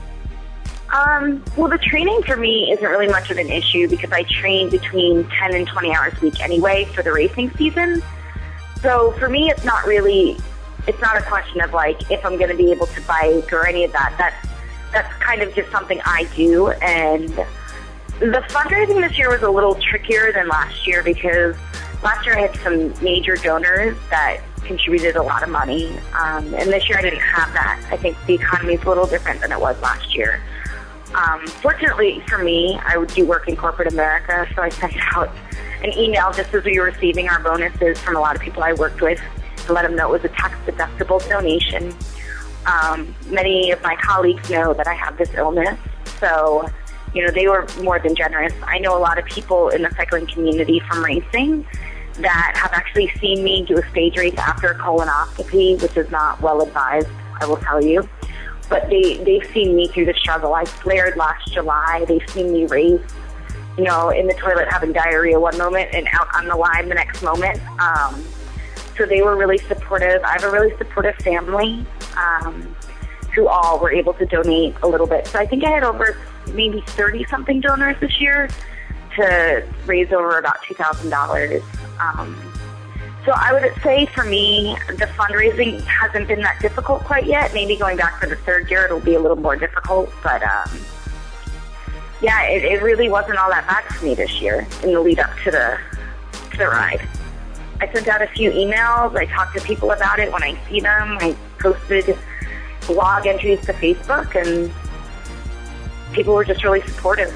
Um, well, the training for me isn't really much of an issue because I train between ten and twenty hours a week anyway for the racing season. So for me, it's not really. It's not a question of, like, if I'm going to be able to bike or any of that. That's, that's kind of just something I do. And the fundraising this year was a little trickier than last year because last year I had some major donors that contributed a lot of money. Um, and this year I didn't have that. I think the economy is a little different than it was last year. Um, fortunately for me, I do work in corporate America, so I sent out an email just as we were receiving our bonuses from a lot of people I worked with to let them know it was a tax-deductible donation. Um, many of my colleagues know that I have this illness, so, you know, they were more than generous. I know a lot of people in the cycling community from racing that have actually seen me do a stage race after a colonoscopy, which is not well advised, I will tell you. But they, they've seen me through the struggle. I flared last July. They've seen me race, you know, in the toilet having diarrhea one moment and out on the line the next moment. Um, so they were really supportive. I have a really supportive family um, who all were able to donate a little bit. So I think I had over maybe thirty-something donors this year to raise over about two thousand dollars. Um, so I would say for me, the fundraising hasn't been that difficult quite yet. Maybe going back for the third year, it'll be a little more difficult. But um, yeah, it, it really wasn't all that bad for me this year in the lead up to the to the ride. I sent out a few emails. I talked to people about it when I see them. I posted blog entries to Facebook, and people were just really supportive.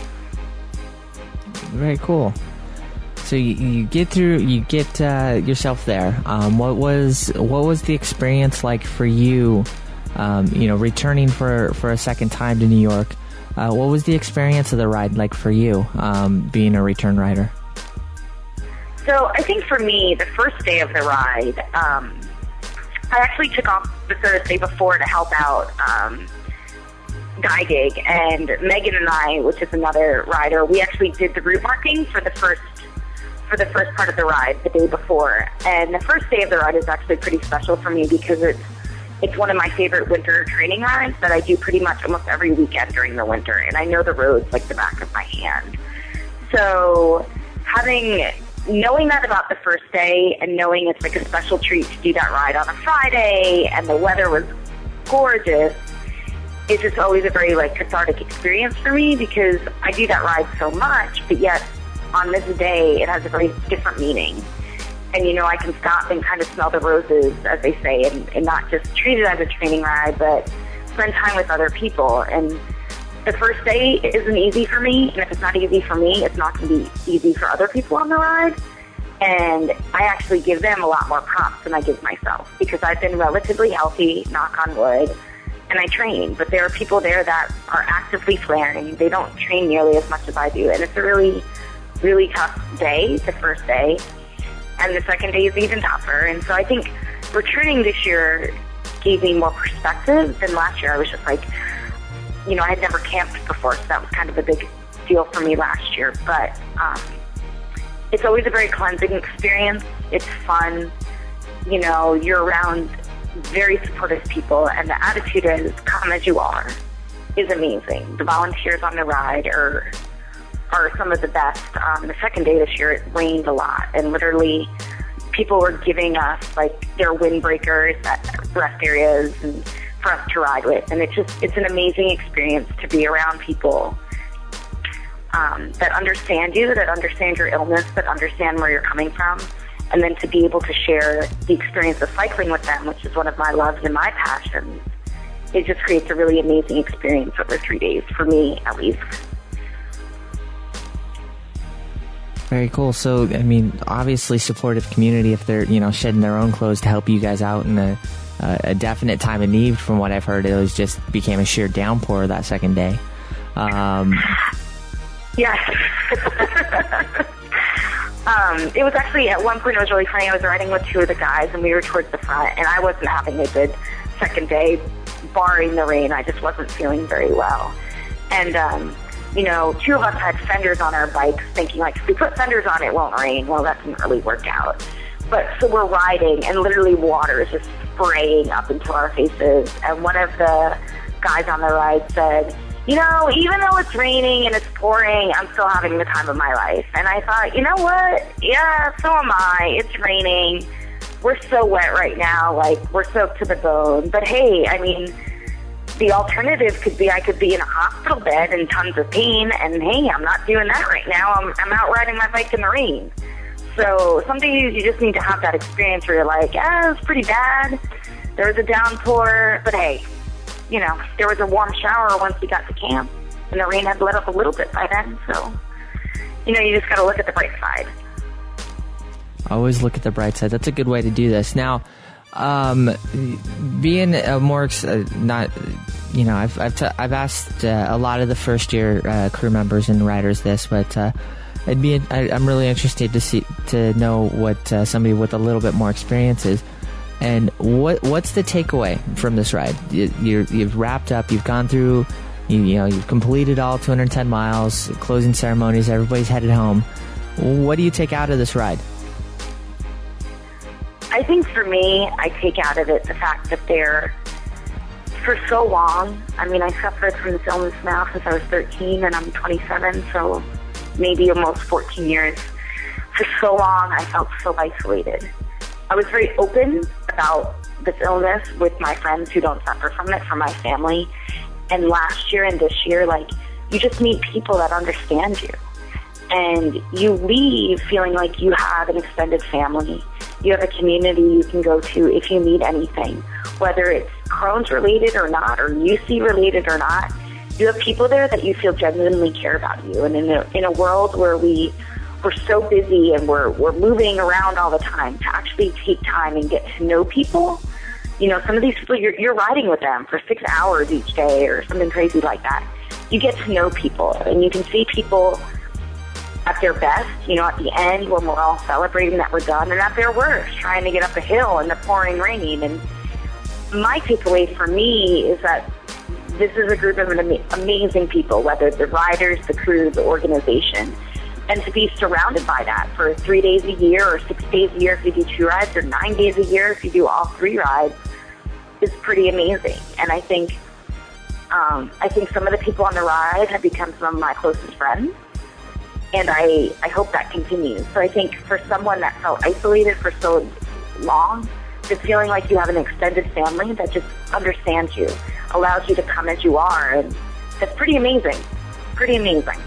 Very cool. So you, you get through, you get uh, yourself there. Um, what was what was the experience like for you? Um, you know, returning for, for a second time to New York. Uh, what was the experience of the ride like for you, um, being a return rider? So I think for me, the first day of the ride, um, I actually took off the Thursday before to help out um, Guy Gig, and Megan and I, which is another rider, we actually did the route marking for the first for the first part of the ride the day before. And the first day of the ride is actually pretty special for me because it's it's one of my favorite winter training rides that I do pretty much almost every weekend during the winter, and I know the roads like the back of my hand. So having knowing that about the first day and knowing it's like a special treat to do that ride on a Friday and the weather was gorgeous, it's just always a very like cathartic experience for me because I do that ride so much, but yet on this day it has a very different meaning. And you know, I can stop and kind of smell the roses, as they say, and, and not just treat it as a training ride, but spend time with other people. And the first day isn't easy for me, and if it's not easy for me, it's not going to be easy for other people on the ride. And I actually give them a lot more props than I give myself because I've been relatively healthy, knock on wood, and I train. But there are people there that are actively flaring. They don't train nearly as much as I do, and it's a really, really tough day, the first day. And the second day is even tougher. And so I think returning this year gave me more perspective than last year. I was just like, you know, I had never camped before, so that was kind of a big deal for me last year. But um, it's always a very cleansing experience. It's fun. You know, you're around very supportive people, and the attitude is come as you are is amazing. The volunteers on the ride are are some of the best. Um, the second day this year, it rained a lot, and literally people were giving us like their windbreakers at rest areas and for us to ride with, and it's just it's an amazing experience to be around people um, that understand you, that understand your illness, that understand where you're coming from, and then to be able to share the experience of cycling with them, which is one of my loves and my passions. It just creates a really amazing experience over three days, for me at least. Very cool. So, I mean, obviously supportive community if they're, you know, shedding their own clothes to help you guys out in a, uh, a definite time of need. From what I've heard, it was just became a sheer downpour that second day. Um, yes. um, it was actually, at one point it was really funny. I was riding with two of the guys and we were towards the front, and I wasn't having a good second day, barring the rain. I just wasn't feeling very well. And, um, you know, two of us had fenders on our bikes, thinking, like, if we put fenders on, it won't rain. Well, that didn't really work out. But so we're riding, and literally water is just spraying up into our faces. And one of the guys on the ride said, you know, even though it's raining and it's pouring, I'm still having the time of my life. And I thought, you know what? Yeah, so am I. It's raining. We're so wet right now. Like, we're soaked to the bone. But, hey, I mean, the alternative could be I could be in a hospital bed in tons of pain, and hey, I'm not doing that right now. I'm, I'm out riding my bike in the rain. So some days you just need to have that experience where you're like, ah, it's pretty bad. There was a downpour, but hey, you know, there was a warm shower once we got to camp, and the rain had let up a little bit by then. So, you know, you just got to look at the bright side. Always look at the bright side. That's a good way to do this. Now, um, being a more ex- uh, not, you know, I've I've, t- I've asked uh, a lot of the first year uh, crew members and riders this, but uh, I'd be I, I'm really interested to see to know what uh, somebody with a little bit more experience is, and what what's the takeaway from this ride? You, you're, you've wrapped up. You've gone through. You, you know, you've completed all two hundred ten miles. Closing ceremonies. Everybody's headed home. What do you take out of this ride? I think for me, I take out of it the fact that they're, for so long, I mean, I suffered from this illness now since I was thirteen, and I'm twenty-seven, so maybe almost fourteen years. For so long, I felt so isolated. I was very open about this illness with my friends who don't suffer from it, from my family. And last year and this year, like, you just meet people that understand you. And you leave feeling like you have an extended family. You have a community you can go to if you need anything, whether it's Crohn's related or not, or U C related or not. You have people there that you feel genuinely care about you. And in a, in a world where we, we're so busy and we're, we're moving around all the time, to actually take time and get to know people, you know, some of these people, you're, you're riding with them for six hours each day or something crazy like that. You get to know people, and you can see people at their best, you know, at the end when we're all celebrating that we're done, and at their worst, trying to get up a hill in the pouring rain. And my takeaway for me is that this is a group of ama- amazing people, whether the riders, the crew, the organization, and to be surrounded by that for three days a year or six days a year if you do two rides, or nine days a year if you do all three rides, is pretty amazing. And I think, um, I think some of the people on the ride have become some of my closest friends. And I, I hope that continues. So I think for someone that felt isolated for so long, just feeling like you have an extended family that just understands you, allows you to come as you are, and that's pretty amazing. Pretty amazing.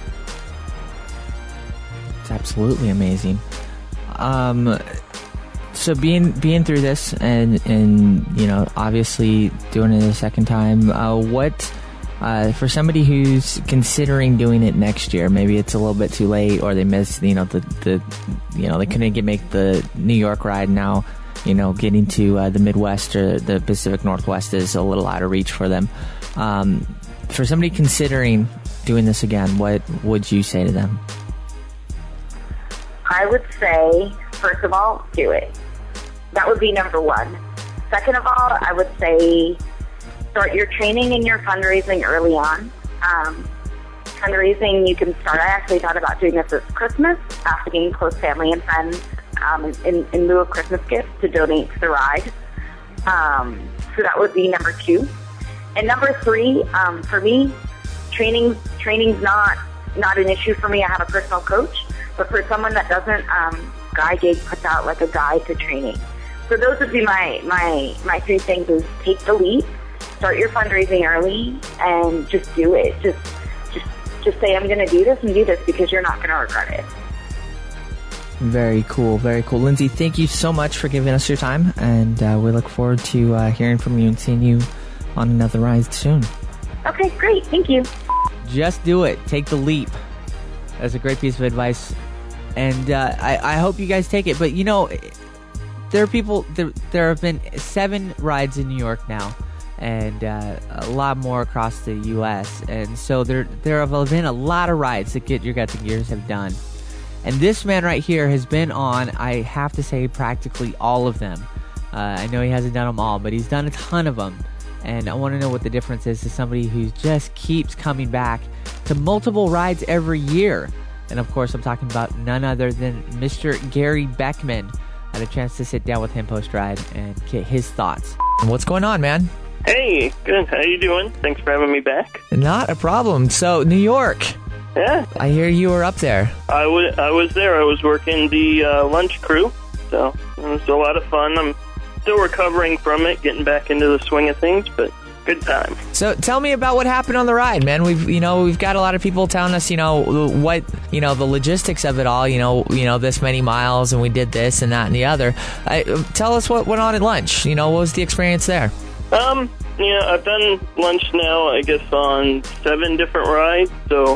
It's absolutely amazing. Um, so being being through this and and you know, obviously doing it a second time, uh, what? Uh, for somebody who's considering doing it next year, maybe it's a little bit too late, or they missed, you know, the, the you know, they couldn't get make the New York ride. Now, you know, getting to uh, the Midwest or the Pacific Northwest is a little out of reach for them. Um, for somebody considering doing this again, what would you say to them? I would say, first of all, do it. That would be number one. Second of all, I would say, start your training and your fundraising early on. Um, fundraising, you can start. I actually thought about doing this this Christmas, asking close family and friends um, in, in lieu of Christmas gifts to donate to the ride. Um, so that would be number two. And number three, um, for me, training training's not not an issue for me. I have a personal coach, but for someone that doesn't, um, Guidegate puts out like a guide to training. So those would be my my my three things: is take the leap. Start your fundraising early and just do it. Just just, just say, I'm going to do this and do this, because you're not going to regret it. Very cool. Very cool. Lindsay, thank you so much for giving us your time, and uh, we look forward to uh, hearing from you and seeing you on another ride soon. Okay, great. Thank you. Just do it. Take the leap. That's a great piece of advice, and uh, I, I hope you guys take it. But, you know, there are people, there, there have been seven rides in New York now, and uh, a lot more across the U S And so there there have been a lot of rides that Get Your Guts and Gears have done. And this man right here has been on, I have to say, practically all of them. Uh, I know he hasn't done them all, but he's done a ton of them. And I want to know what the difference is to somebody who just keeps coming back to multiple rides every year. And of course, I'm talking about none other than Mister Gary Beckman. I had a chance to sit down with him post-ride and get his thoughts. What's going on, man? Hey, good. How you doing? Thanks for having me back. Not a problem. So, New York. Yeah. I hear you were up there. I, w- I was there. I was working the uh, lunch crew, so it was a lot of fun. I'm still recovering from it, getting back into the swing of things, but good time. So tell me about what happened on the ride, man. We've, you know, we've got a lot of people telling us, you know, what, you know, the logistics of it all. You know, you know, this many miles, and we did this and that and the other. I, tell us what went on at lunch. You know, what was the experience there? Um, yeah, I've done lunch now, I guess, on seven different rides. So,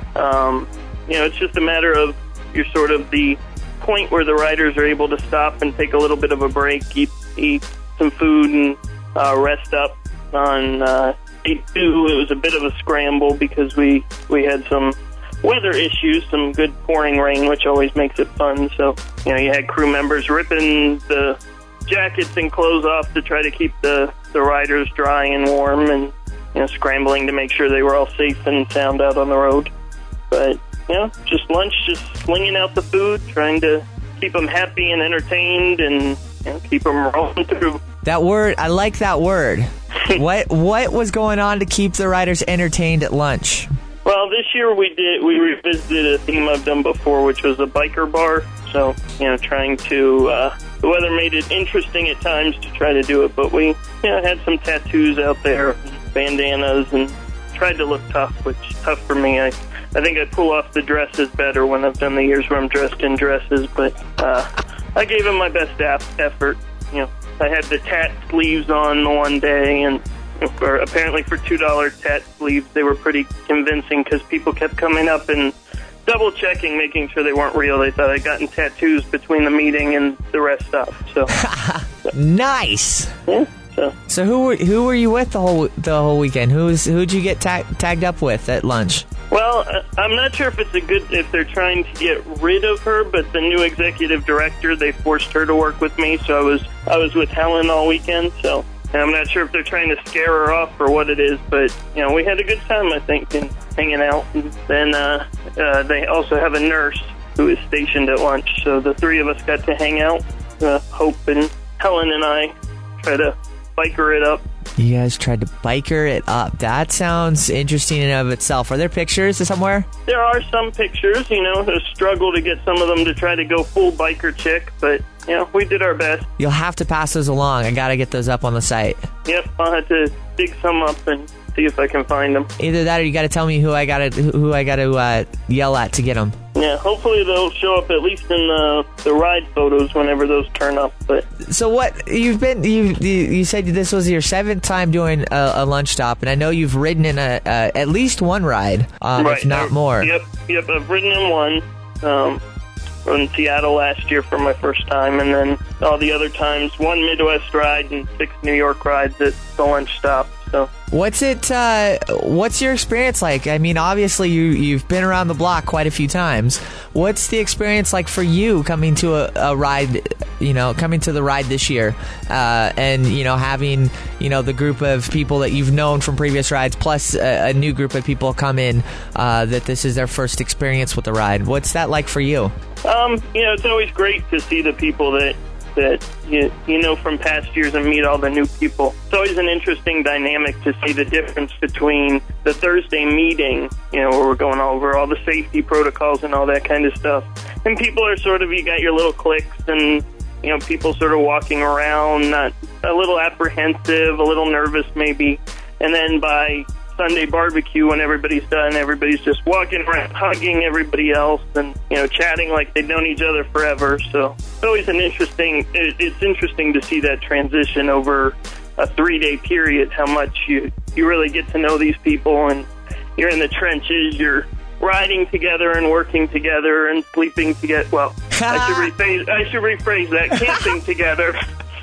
um, you know, it's just a matter of you're sort of the point where the riders are able to stop and take a little bit of a break, eat, eat some food, and uh, rest up. On uh, day two, it was a bit of a scramble because we, we had some weather issues, some good pouring rain, which always makes it fun. So, you know, you had crew members ripping the jackets and clothes off to try to keep the, the riders dry and warm, and, you know, scrambling to make sure they were all safe and sound out on the road. But, you know, just lunch, just slinging out the food, trying to keep them happy and entertained, and, you know, keep them rolling through. That word, I like that word. What what was going on to keep the riders entertained at lunch? Well, this year we did we revisited a theme I've done before, which was a biker bar. So, you know, trying to uh, the weather made it interesting at times to try to do it, but we, you know, had some tattoos out there, bandanas, and tried to look tough, which is tough for me. I I think I pull off the dresses better when I've done the years where I'm dressed in dresses, but uh, I gave them my best effort. You know, I had the tat sleeves on the one day, and for, apparently for two dollars tat sleeves, they were pretty convincing because people kept coming up and double-checking, making sure they weren't real. They thought I'd gotten tattoos between the meeting and the rest stuff. So, so. Nice. Yeah. So, so who were who were you with the whole the whole weekend? Who's who'd you get ta- tagged up with at lunch? Well, I'm not sure if it's a good if they're trying to get rid of her, but the new executive director, they forced her to work with me, so I was I was with Helen all weekend. So, and I'm not sure if they're trying to scare her off or what it is, but you know, we had a good time, I think, in hanging out. And then uh, uh, they also have a nurse who is stationed at lunch, so the three of us got to hang out. Uh, Hope and Helen and I try to biker it up. You guys tried to biker it up. That sounds interesting in and of itself. Are there pictures somewhere? There are some pictures, you know, a struggle to get some of them to try to go full biker chick, but, you know, we did our best. You'll have to pass those along. I gotta get those up on the site. Yep, I'll have to dig some up and see if I can find them. Either that, or you gotta tell me who I gotta who I gotta uh, yell at to get them. Yeah, hopefully they'll show up at least in the the ride photos whenever those turn up. But so what you've been you you said this was your seventh time doing a, a lunch stop, and I know you've ridden in a uh, at least one ride, um, right. if not more. Yep, yep. I've ridden in one. Um, in Seattle last year for my first time, and then all the other times, one Midwest ride and six New York rides at the lunch stop. So, what's it? Uh, what's your experience like? I mean, obviously you you've been around the block quite a few times. What's the experience like for you coming to a, a ride? You know, coming to the ride this year, uh, and you know having you know the group of people that you've known from previous rides, plus a, a new group of people come in uh, that this is their first experience with the ride. What's that like for you? Um, you know, it's always great to see the people that that you, you know from past years and meet all the new people. It's always an interesting dynamic to see the difference between the Thursday meeting, you know, where we're going over all the safety protocols and all that kind of stuff. And people are sort of, you got your little cliques and, you know, people sort of walking around, not a little apprehensive, a little nervous maybe. And then by Sunday barbecue, when everybody's done, everybody's just walking around, hugging everybody else, and you know, chatting like they've known each other forever. So it's always an interesting. It, it's interesting to see that transition over a three-day period. How much you you really get to know these people, and you're in the trenches. You're riding together and working together and sleeping together. Well, I should rephrase. I should rephrase that. Camping together,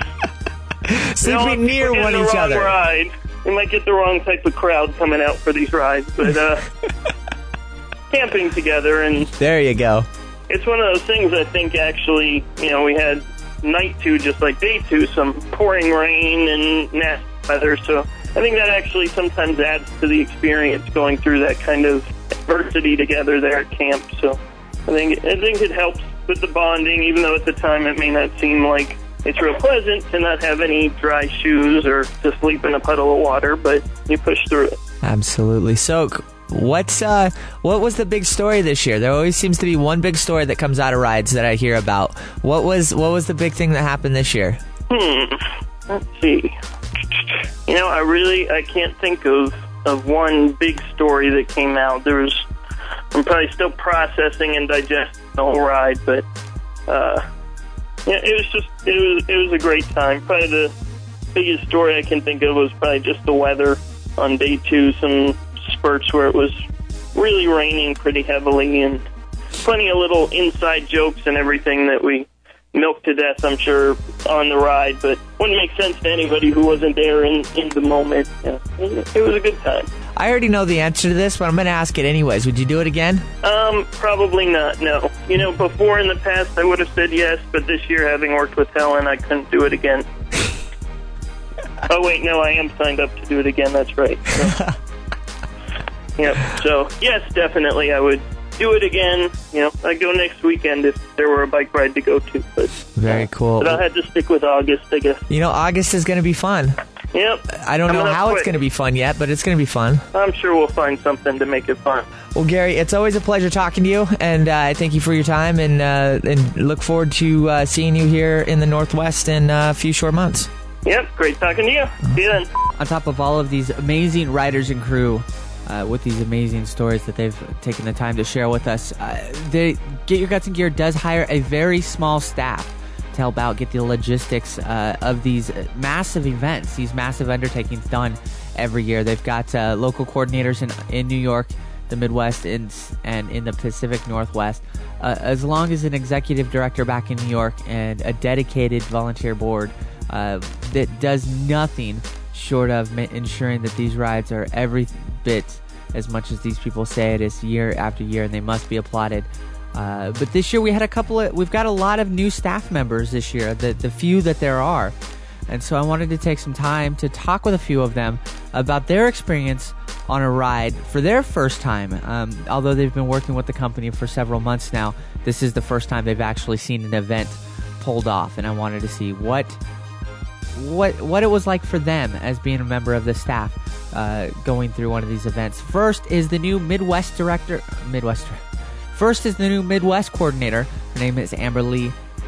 sleeping near one each other. Ride. We might get the wrong type of crowd coming out for these rides, but uh, camping together. And there you go. It's one of those things I think actually, you know, we had night two just like day two, some pouring rain and nasty weather. So I think that actually sometimes adds to the experience going through that kind of adversity together there at camp. So I think, I think it helps with the bonding, even though at the time it may not seem like it's real pleasant to not have any dry shoes or to sleep in a puddle of water, but you push through it. Absolutely. So what's uh, what was the big story this year? There always seems to be one big story that comes out of rides that I hear about. What was what was the big thing that happened this year? Hmm. Let's see. You know, I really I can't think of, of one big story that came out. There was I'm probably still processing and digesting the whole ride, but uh, yeah, it was just it was it was a great time. Probably the biggest story I can think of was probably just the weather on day two. Some spurts where it was really raining pretty heavily, and plenty of little inside jokes and everything that we milked to death, I'm sure, on the ride, but wouldn't make sense to anybody who wasn't there in, in the moment. Yeah, it was a good time. I already know the answer to this, but I'm going to ask it anyways. Would you do it again? Um, probably not, no. You know, before in the past I would have said yes, but this year, having worked with Helen, I couldn't do it again. Oh, wait, no, I am signed up to do it again, that's right. So. Yep, so, yes, definitely, I would do it again. You know, I'd go next weekend if there were a bike ride to go to. But, Very cool. But I had to stick with August, I guess. You know, August is going to be fun. Yep. I don't know how it's going to be fun yet, but it's going to be fun. I'm sure we'll find something to make it fun. Well, Gary, it's always a pleasure talking to you, and uh, I thank you for your time, and uh, and look forward to uh, seeing you here in the Northwest in uh, a few short months. Yep, great talking to you. See you then. On top of all of these amazing riders and crew, Uh, with these amazing stories that they've taken the time to share with us. Uh, they, Get Your Guts in Gear does hire a very small staff to help out get the logistics uh, of these massive events, these massive undertakings done every year. They've got uh, local coordinators in, in New York, the Midwest, and, and in the Pacific Northwest, uh, as long as an executive director back in New York and a dedicated volunteer board uh, that does nothing short of ma- ensuring that these rides are every bit as much as these people say it is year after year, and they must be applauded. Uh, but this year we had a couple of, we've got a lot of new staff members this year, the, the few that there are. And so I wanted to take some time to talk with a few of them about their experience on a ride for their first time. Um, although they've been working with the company for several months now, this is the first time they've actually seen an event pulled off. And I wanted to see what what what it was like for them as being a member of the staff uh, going through one of these events. First is the new Midwest director, Midwest. First is the new Midwest coordinator. Her name is Amber Lee,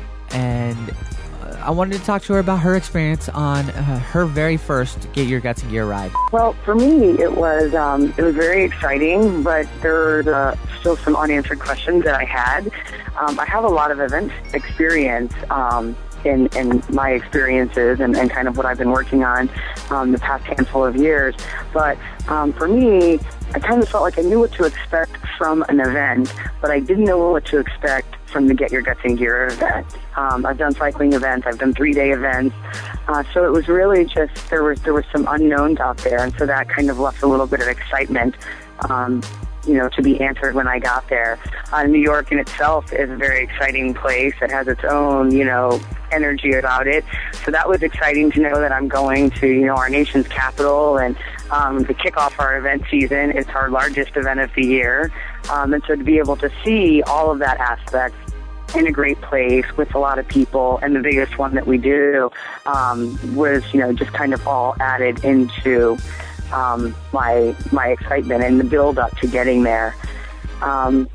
and uh, I wanted to talk to her about her experience on uh, her very first Get Your Guts in Gear ride. Well, for me, it was um, it was very exciting, but there were uh, still some unanswered questions that I had. Um, I have a lot of event experience. Um, In, in my experiences and, and kind of what I've been working on um, the past handful of years. But um, for me, I kind of felt like I knew what to expect from an event, but I didn't know what to expect from the Get Your Guts in Gear event. Um, I've done cycling events, I've done three-day events, uh, so it was really just, there was, there was some unknowns out there, and so that kind of left a little bit of excitement um, you know, to be answered when I got there. Uh, New York in itself is a very exciting place. It has its own, you know, energy about it. So that was exciting to know that I'm going to, you know, our nation's capital, and um, to kick off our event season. It's our largest event of the year. Um, and so to be able to see all of that aspect in a great place with a lot of people, and the biggest one that we do um, was, you know, just kind of all added into Um, my my excitement and the build up to getting there. Um,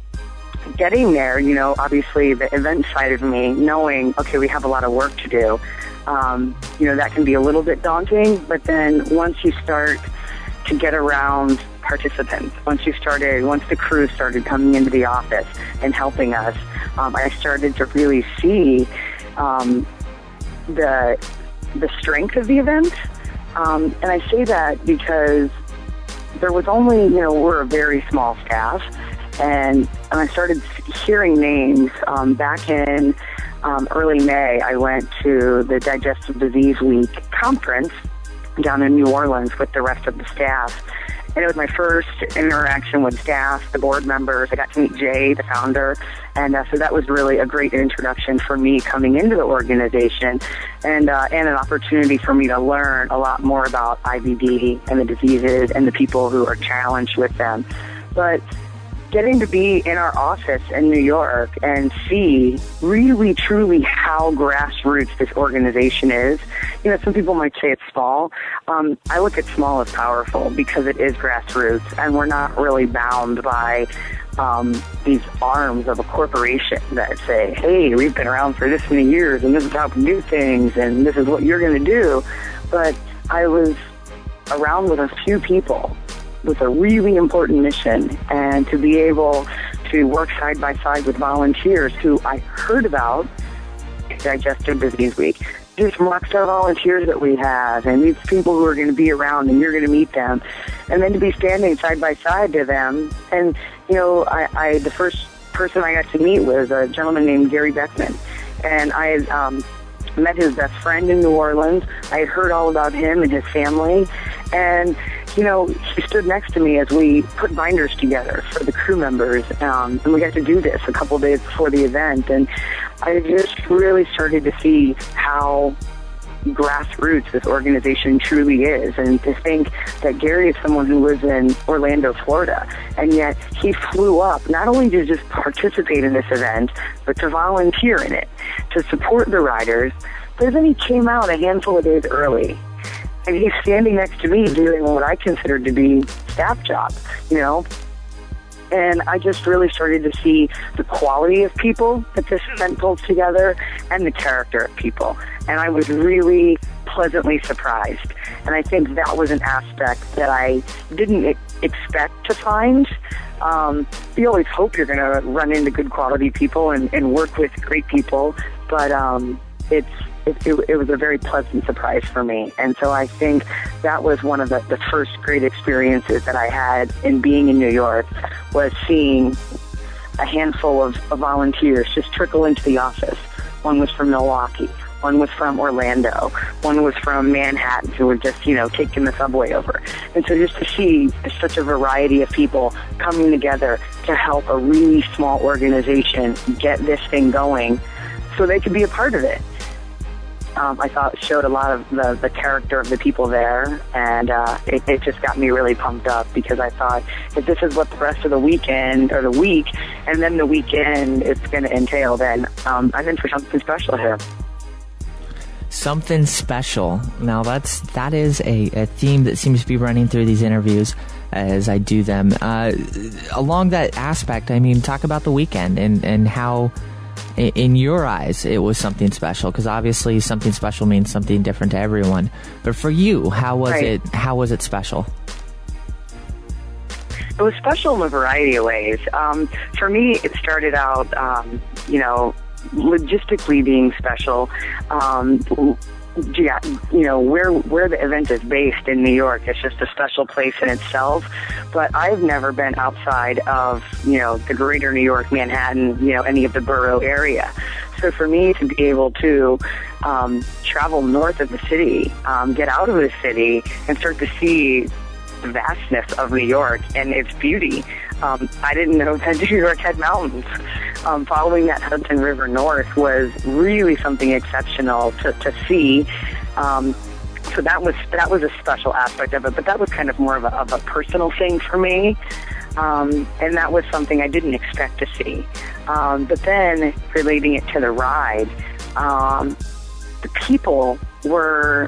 getting there, you know, obviously the event side of me, knowing, okay, we have a lot of work to do, um, you know, that can be a little bit daunting, but then once you start to get around participants, once you started, once the crew started coming into the office and helping us, um, I started to really see um, the the strength of the event. Um, and I say that because there was only, you know, we're a very small staff, and, and I started hearing names. Um, back in um, early May, I went to the Digestive Disease Week conference down in New Orleans with the rest of the staff. And it was my first interaction with staff, the board members. I got to meet Jay, the founder, and uh, so that was really a great introduction for me coming into the organization, and uh, and an opportunity for me to learn a lot more about I B D and the diseases and the people who are challenged with them. But getting to be in our office in New York and see really, truly how grassroots this organization is. You know, some people might say it's small. Um, I look at small as powerful because it is grassroots, and we're not really bound by um, these arms of a corporation that say, hey, we've been around for this many years, and this is how we do things, and this is what you're going to do. But I was around with a few people with a really important mission, and to be able to work side by side with volunteers who I heard about Digestive Disease Week. These rockstar volunteers that we have, and these people who are going to be around, and you're going to meet them, and then to be standing side by side to them. And you know, I, I the first person I got to meet was a gentleman named Gary Beckman, and I had um, met his best friend in New Orleans. I had heard all about him and his family, and you know, he stood next to me as we put binders together for the crew members, um, and we got to do this a couple of days before the event, and I just really started to see how grassroots this organization truly is, and to think that Gary is someone who lives in Orlando, Florida, and yet he flew up not only to just participate in this event, but to volunteer in it, to support the riders, but then he came out a handful of days early. And he's standing next to me doing what I considered to be staff job, you know. And I just really started to see the quality of people that this event pulls together and the character of people. And I was really pleasantly surprised. And I think that was an aspect that I didn't e- expect to find. Um, you always hope you're going to run into good quality people and, and work with great people, but um, it's It, it, it was a very pleasant surprise for me. And so I think that was one of the, the first great experiences that I had in being in New York, was seeing a handful of, of volunteers just trickle into the office. One was from Milwaukee. One was from Orlando. One was from Manhattan, who were just, you know, taking the subway over. And so just to see such a variety of people coming together to help a really small organization get this thing going so they could be a part of it. Um, I thought it showed a lot of the, the character of the people there, and uh, it, it just got me really pumped up, because I thought, if this is what the rest of the weekend, or the week, and then the weekend is going to entail, then um, I'm in for something special here. Something special. Now, that's that is a, a theme that seems to be running through these interviews as I do them. Uh, along that aspect, I mean, talk about the weekend and, and how, in your eyes, it was something special, because obviously something special means something different to everyone. But for you, how was right. it? How was it special? It was special in a variety of ways. Um, for me, it started out, um, you know, logistically being special. Um, Yeah, you know, where where the event is based in New York, it's just a special place in itself. But I've never been outside of, you know, the greater New York, Manhattan, you know, any of the borough area. So for me to be able to um, travel north of the city, um, get out of the city, and start to see the vastness of New York and its beauty. Um, I didn't know that New York had mountains. Um, following that Hudson River north was really something exceptional to, to see. Um, so that was that was a special aspect of it, but that was kind of more of a, of a personal thing for me. Um, and that was something I didn't expect to see. Um, but then relating it to the ride, um, the people were,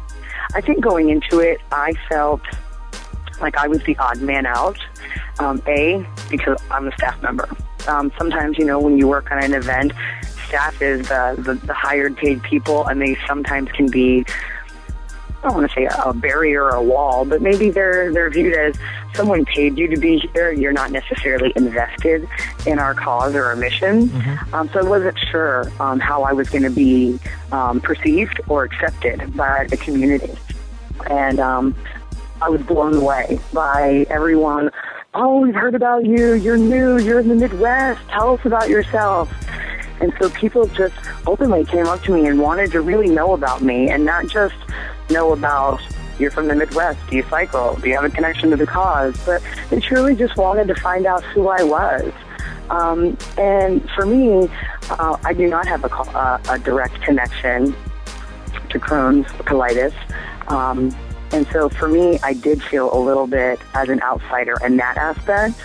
I think going into it, I felt like I was the odd man out. Um, A, because I'm a staff member. Um, sometimes, you know, when you work on an event, staff is the, the, the hired paid people, and they sometimes can be, I don't want to say a barrier or a wall, but maybe they're they're viewed as someone paid you to be here. You're not necessarily invested in our cause or our mission. Mm-hmm. Um, so I wasn't sure um, how I was going to be um, perceived or accepted by the community. And um, I was blown away by everyone. Oh, we've heard about you. You're new. You're in the Midwest. Tell us about yourself. And so people just openly came up to me and wanted to really know about me, and not just know about, you're from the Midwest, do you cycle, do you have a connection to the cause, but they truly just wanted to find out who I was. Um, and for me, uh, I do not have a, uh, a direct connection to Crohn's colitis. Um, and so for me, I did feel a little bit as an outsider in that aspect.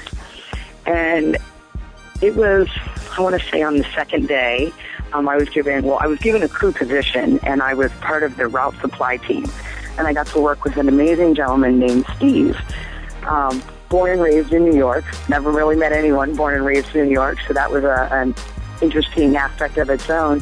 And it was, I want to say on the second day, um, I was given, well, I was given a crew position, and I was part of the route supply team. And I got to work with an amazing gentleman named Steve. Um, born and raised in New York, never really met anyone born and raised in New York, so that was a, an interesting aspect of its own.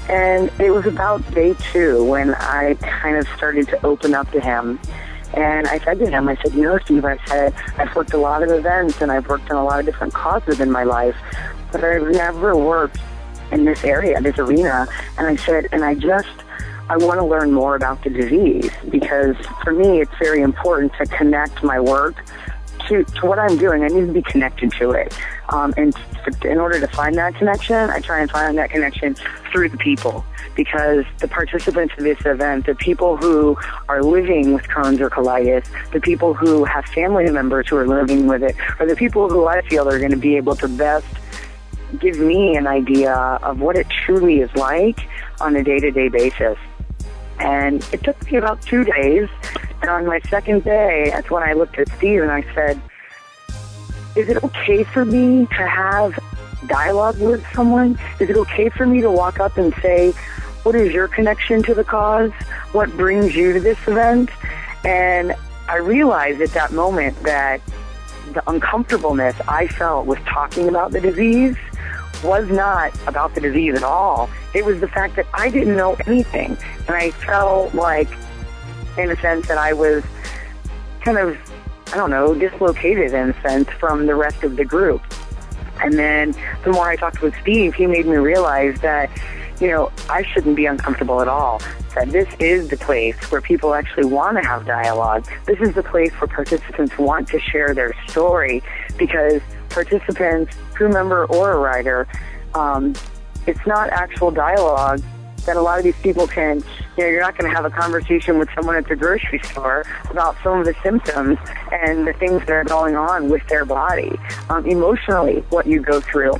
And it was about day two when I kind of started to open up to him. And I said to him, I said, you know, Steve, I said, I've worked a lot of events and I've worked on a lot of different causes in my life, but I've never worked in this area, this arena. And I said, and I just, I want to learn more about the disease, because for me, it's very important to connect my work to, to what I'm doing. I need to be connected to it. Um, and in order to find that connection, I try and find that connection through the people, because the participants of this event, the people who are living with Crohn's or colitis, the people who have family members who are living with it, are the people who I feel are going to be able to best give me an idea of what it truly is like on a day-to-day basis. And it took me about two days. And on my second day, that's when I looked at Steve and I said, is it okay for me to have dialogue with someone? Is it okay for me to walk up and say, what is your connection to the cause? What brings you to this event? And I realized at that moment that the uncomfortableness I felt with talking about the disease was not about the disease at all. It was the fact that I didn't know anything. And I felt like, in a sense, that I was kind of, I don't know, dislocated in a sense from the rest of the group. And then the more I talked with Steve, he made me realize that, you know, I shouldn't be uncomfortable at all. That this is the place where people actually want to have dialogue. This is the place where participants want to share their story, because participants, crew member or a rider, um, it's not actual dialogue that a lot of these people can, you know, you're not going to have a conversation with someone at the grocery store about some of the symptoms and the things that are going on with their body, um, emotionally, what you go through.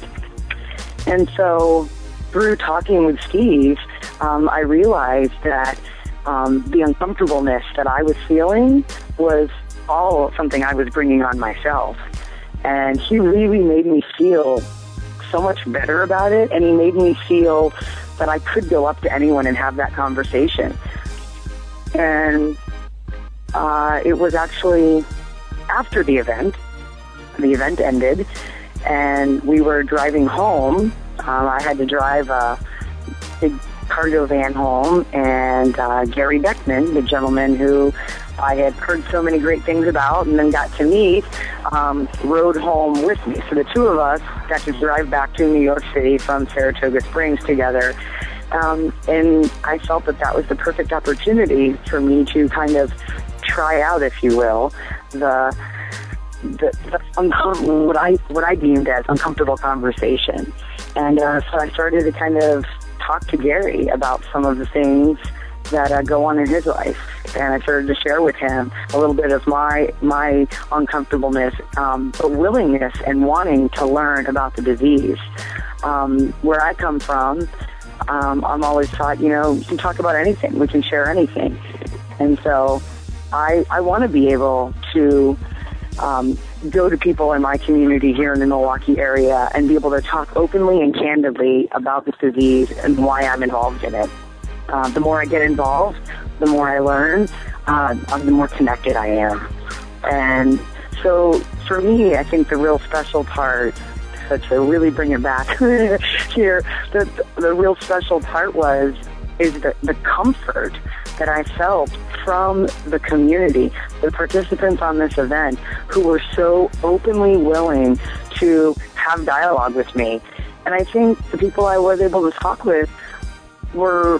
And so through talking with Steve, um, I realized that um, the uncomfortableness that I was feeling was all something I was bringing on myself. And he really made me feel so much better about it, and he made me feel that I could go up to anyone and have that conversation. And uh, it was actually after the event, the event ended, and we were driving home. Um, I had to drive a big cargo van home, and uh, Gary Beckman, the gentleman who I had heard so many great things about and then got to meet, um, rode home with me. So the two of us got to drive back to New York City from Saratoga Springs together. Um, and I felt that that was the perfect opportunity for me to kind of try out, if you will, the the, the uncom- what I what I deemed as uncomfortable conversation. And uh, so I started to kind of talk to Gary about some of the things that uh, go on in his life, and I started to share with him a little bit of my my uncomfortableness, um, but willingness and wanting to learn about the disease. Um, where I come from, um, I'm always taught, you know, you can talk about anything, we can share anything, and so I I want to be able to um, go to people in my community here in the Milwaukee area and be able to talk openly and candidly about this disease and why I'm involved in it. Uh, the more I get involved, the more I learn, uh, the more connected I am. And so for me, I think the real special part, so to really bring it back here, the, the real special part was, is the, the comfort that I felt from the community, the participants on this event who were so openly willing to have dialogue with me. And I think the people I was able to talk with were,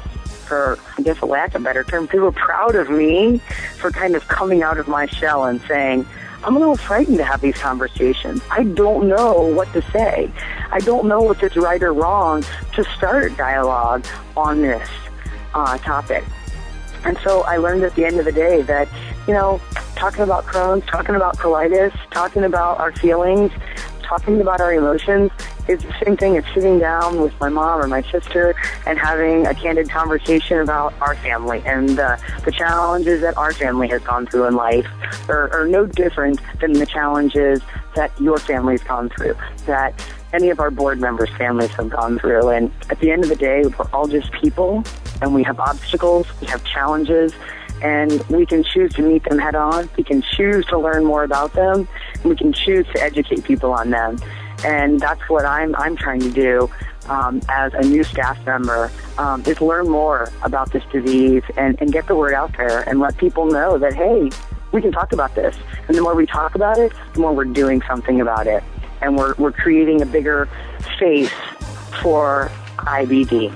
for, I guess, a lack of a better term, they were proud of me for kind of coming out of my shell and saying, I'm a little frightened to have these conversations. I don't know what to say. I don't know if it's right or wrong to start dialogue on this uh, topic. And so I learned at the end of the day that, you know, talking about Crohn's, talking about colitis, talking about our feelings, talking about our emotions is the same thing as sitting down with my mom or my sister and having a candid conversation about our family and uh, the challenges that our family has gone through in life are, are no different than the challenges that your family's gone through, that any of our board members' families have gone through. And at the end of the day, we're all just people, and we have obstacles, we have challenges, and we can choose to meet them head on. We can choose to learn more about them, and we can choose to educate people on them. And that's what I'm I'm trying to do um, as a new staff member um, is learn more about this disease and, and get the word out there and let people know that, hey, we can talk about this. And the more we talk about it, the more we're doing something about it. And we're, we're creating a bigger face for I B D.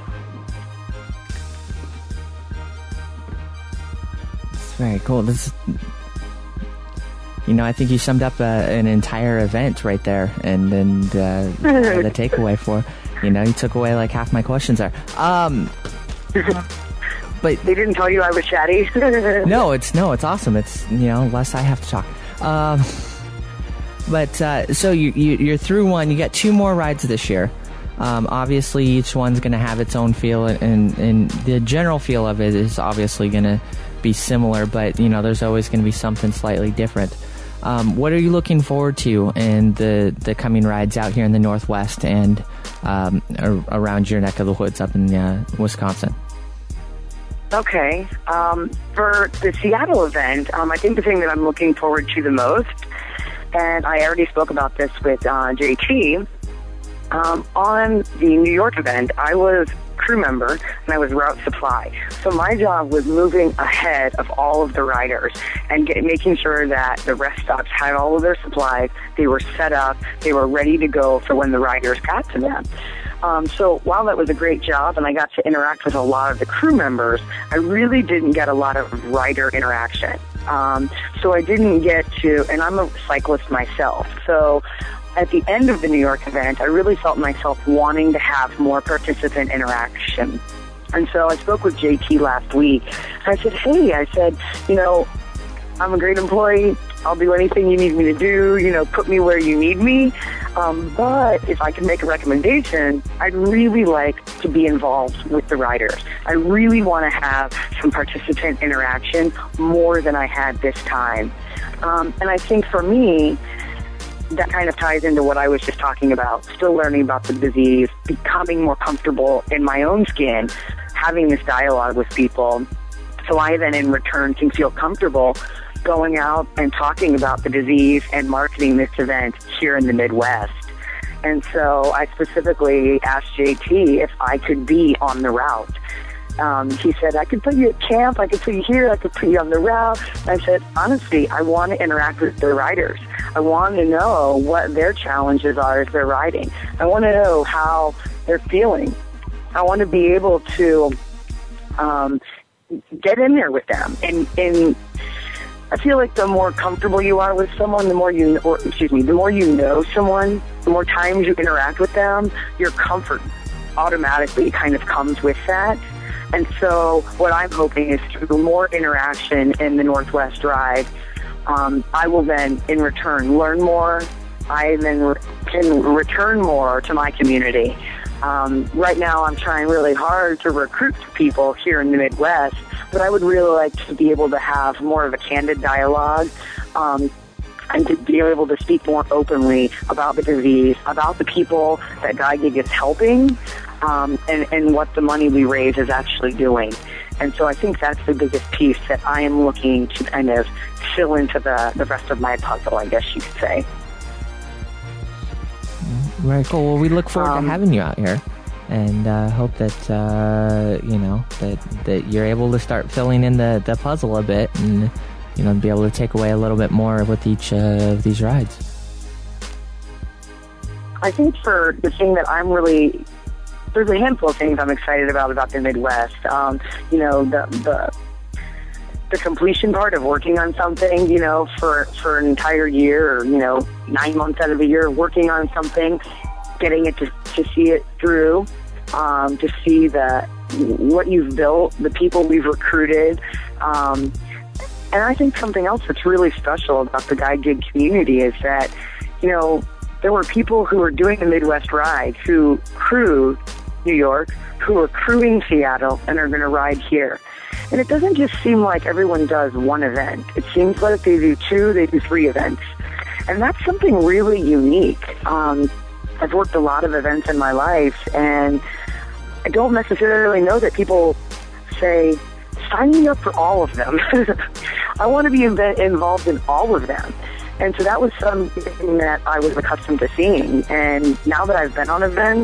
It's very cool. This, you know, I think you summed up uh, an entire event right there, and and uh, the takeaway for, you know, you took away like half my questions there. Um, but they didn't tell you I was chatty. no, it's no, it's awesome. It's, you know, less I have to talk. Um, but uh, so you, you you're through one. You got two more rides this year. Um, obviously, each one's going to have its own feel, and, and the general feel of it is obviously going to be similar, but, you know, there's always going to be something slightly different. Um, what are you looking forward to in the, the coming rides out here in the Northwest and um, ar- around your neck of the woods up in uh, Wisconsin? Okay. Um, for the Seattle event, um, I think the thing that I'm looking forward to the most, and I already spoke about this with uh, J T, Um, on the New York event, I was crew member and I was route supply. So my job was moving ahead of all of the riders and get, making sure that the rest stops had all of their supplies, they were set up, they were ready to go for when the riders got to them. Um, so while that was a great job and I got to interact with a lot of the crew members, I really didn't get a lot of rider interaction. Um, so I didn't get to, and I'm a cyclist myself, so at the end of the New York event, I really felt myself wanting to have more participant interaction. And so I spoke with J T last week. I said, hey, I said, you know, I'm a great employee. I'll do anything you need me to do. You know, put me where you need me. Um, but if I can make a recommendation, I'd really like to be involved with the riders. I really want to have some participant interaction more than I had this time. Um, and I think for me, that kind of ties into what I was just talking about, still learning about the disease, becoming more comfortable in my own skin, having this dialogue with people, so I then in return can feel comfortable going out and talking about the disease and marketing this event here in the Midwest. And so I specifically asked J T if I could be on the route. Um, he said, I could put you at camp, I could put you here, I could put you on the route. And I said, honestly, I want to interact with the riders. I want to know what their challenges are as they're riding. I want to know how they're feeling. I want to be able to um, get in there with them. And, and I feel like the more comfortable you are with someone, the more you, or excuse me, the more you know someone, the more times you interact with them, your comfort automatically kind of comes with that. And so what I'm hoping is through more interaction in the Northwest Ride, um, I will then, in return, learn more. I then re- can return more to my community. Um, right now, I'm trying really hard to recruit people here in the Midwest, but I would really like to be able to have more of a candid dialogue um, and to be able to speak more openly about the disease, about the people that GuideGig is helping, Um, and, and what the money we raise is actually doing. And so I think that's the biggest piece that I am looking to kind of fill into the, the rest of my puzzle, I guess you could say. Very cool. Well, we look forward Um, to having you out here, and uh, hope that uh, you know that that you're able to start filling in the, the puzzle a bit, and you know be able to take away a little bit more with each uh, of these rides. I think for the thing that I'm really there's a handful of things I'm excited about about the Midwest. Um, you know, the the the completion part of working on something, you know, for, for an entire year or, you know, nine months out of the year, working on something, getting it to, to see it through, um, to see the what you've built, the people we've recruited. Um, and I think something else that's really special about the GuideGig community is that, you know, there were people who were doing the Midwest Ride who crewed New York, who are crewing Seattle, and are going to ride here. And it doesn't just seem like everyone does one event. It seems like they do two, they do three events. And that's something really unique. Um, I've worked a lot of events in my life, and I don't necessarily know that people say, sign me up for all of them. I want to be inv- involved in all of them. And so that was something that I was accustomed to seeing. And now that I've been on events,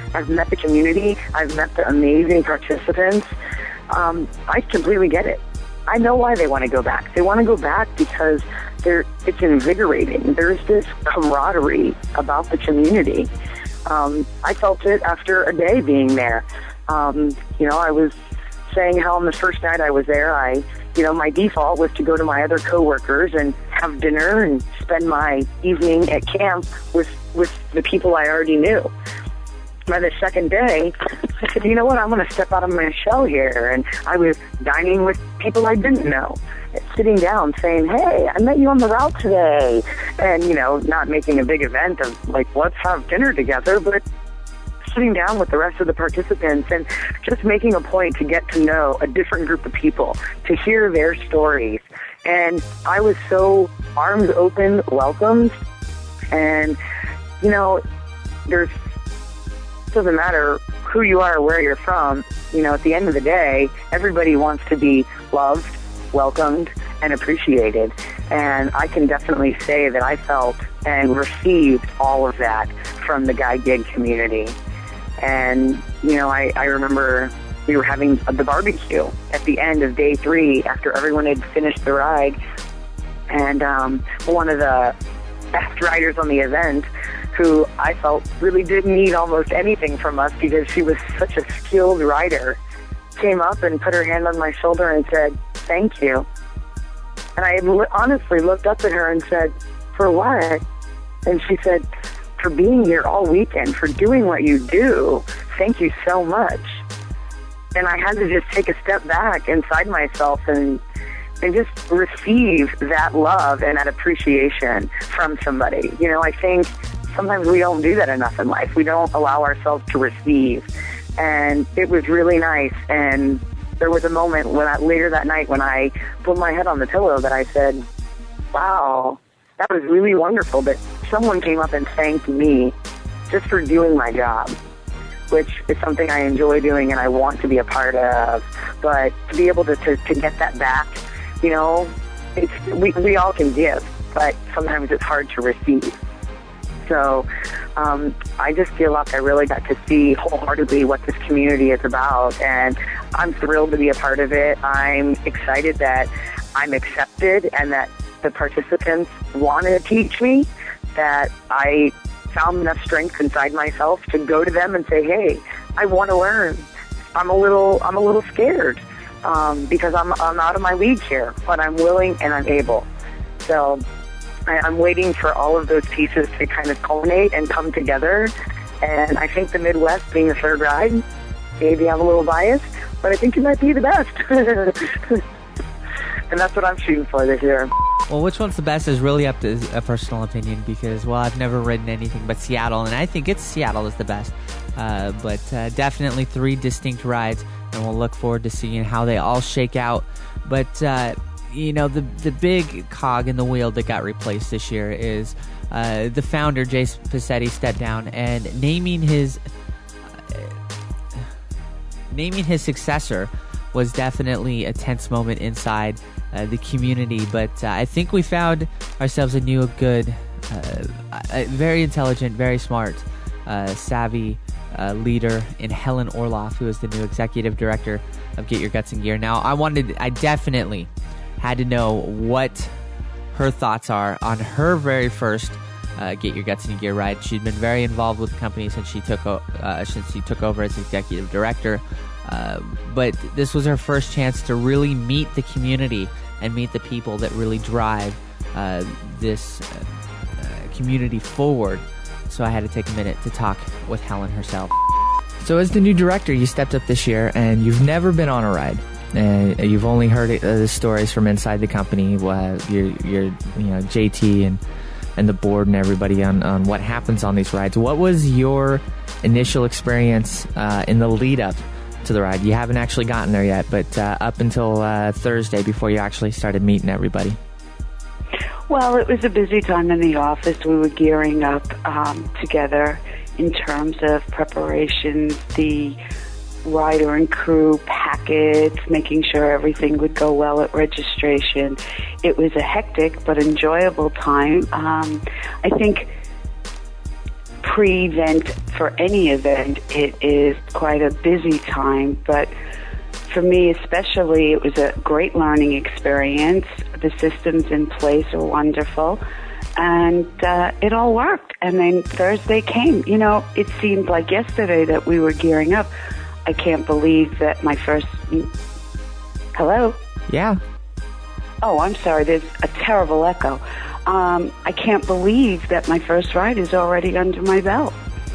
I've met the community. I've met the amazing participants. Um, I completely get it. I know why they want to go back. They want to go back because they're, it's invigorating. There's this camaraderie about the community. Um, I felt it after a day being there. Um, you know, I was saying how on the first night I was there, I, you know, my default was to go to my other coworkers and have dinner and spend my evening at camp with, with the people I already knew. By the second day, I said, you know what, I'm going to step out of my shell here. And I was dining with people I didn't know, sitting down saying, hey, I met you on the route today. And, you know, not making a big event of, like, let's have dinner together, but sitting down with the rest of the participants and just making a point to get to know a different group of people, to hear their stories. And I was so arms open, welcomed. And, you know, there's, it doesn't matter who you are or where you're from. You know, at the end of the day, everybody wants to be loved, welcomed, and appreciated. And I can definitely say that I felt and received all of that from the Guide Gig community. And, you know, I, I remember we were having the barbecue at the end of day three after everyone had finished the ride. And um, one of the best riders on the event, who I felt really didn't need almost anything from us because she was such a skilled rider, came up and put her hand on my shoulder and said, thank you. And I honestly looked up at her and said, for what? And she said, for being here all weekend, for doing what you do. Thank you so much. And I had to just take a step back inside myself and and just receive that love and that appreciation from somebody. You know, I think sometimes we don't do that enough in life. We don't allow ourselves to receive. And it was really nice. And there was a moment when I, later that night when I put my head on the pillow that I said, wow, that was really wonderful that someone came up and thanked me just for doing my job, which is something I enjoy doing and I want to be a part of. But to be able to, to, to get that back, you know, it's, we, we all can give, but sometimes it's hard to receive. So um, I just feel like I really got to see wholeheartedly what this community is about, and I'm thrilled to be a part of it. I'm excited that I'm accepted and that the participants want to teach me, that I found enough strength inside myself to go to them and say, hey, I want to learn. I'm a little, I'm a little scared um, because I'm, I'm out of my league here, but I'm willing and I'm able. So I, I'm waiting for all of those pieces to kind of culminate and come together. And I think the Midwest being the third ride, maybe I'm a little biased, but I think it might be the best. And that's what I'm shooting for this year. Well, which one's the best is really up to a personal opinion because, well, I've never ridden anything but Seattle, and I think it's Seattle is the best. Uh, but uh, definitely three distinct rides, and we'll look forward to seeing how they all shake out. But, uh, you know, the the big cog in the wheel that got replaced this year is uh, the founder, Jace Passetti, stepped down, and naming his uh, naming his successor was definitely a tense moment inside uh, the community. But uh, I think we found ourselves a new, good, uh, uh, very intelligent, very smart, uh, savvy uh, leader in Helen Orloff, who is the new executive director of Get Your Guts in Gear. Now, I wanted, I definitely had to know what her thoughts are on her very first uh, Get Your Guts in Gear ride. She'd been very involved with the company since she took o- uh, since she took over as executive director. Uh, but this was her first chance to really meet the community and meet the people that really drive uh, this uh, uh, community forward. So I had to take a minute to talk with Helen herself. So as the new director, you stepped up this year, and you've never been on a ride. And you've only heard uh, the stories from inside the company. Uh, your, your, you know, J T and and the board and everybody on, on what happens on these rides. What was your initial experience uh, in the lead up to the ride? You haven't actually gotten there yet, but uh, up until uh, Thursday before you actually started meeting everybody. Well, it was a busy time in the office. We were gearing up um, together in terms of preparations, the rider and crew packets, making sure everything would go well at registration. It was a hectic but enjoyable time. Um, I think pre-event for any event, it is quite a busy time, but for me especially, it was a great learning experience. The systems in place are wonderful, and uh, it all worked. And then Thursday came. You know, it seemed like yesterday that we were gearing up. I can't believe that my first... Hello? Yeah. Oh, I'm sorry. There's a terrible echo. Um, I can't believe that my first ride is already under my belt.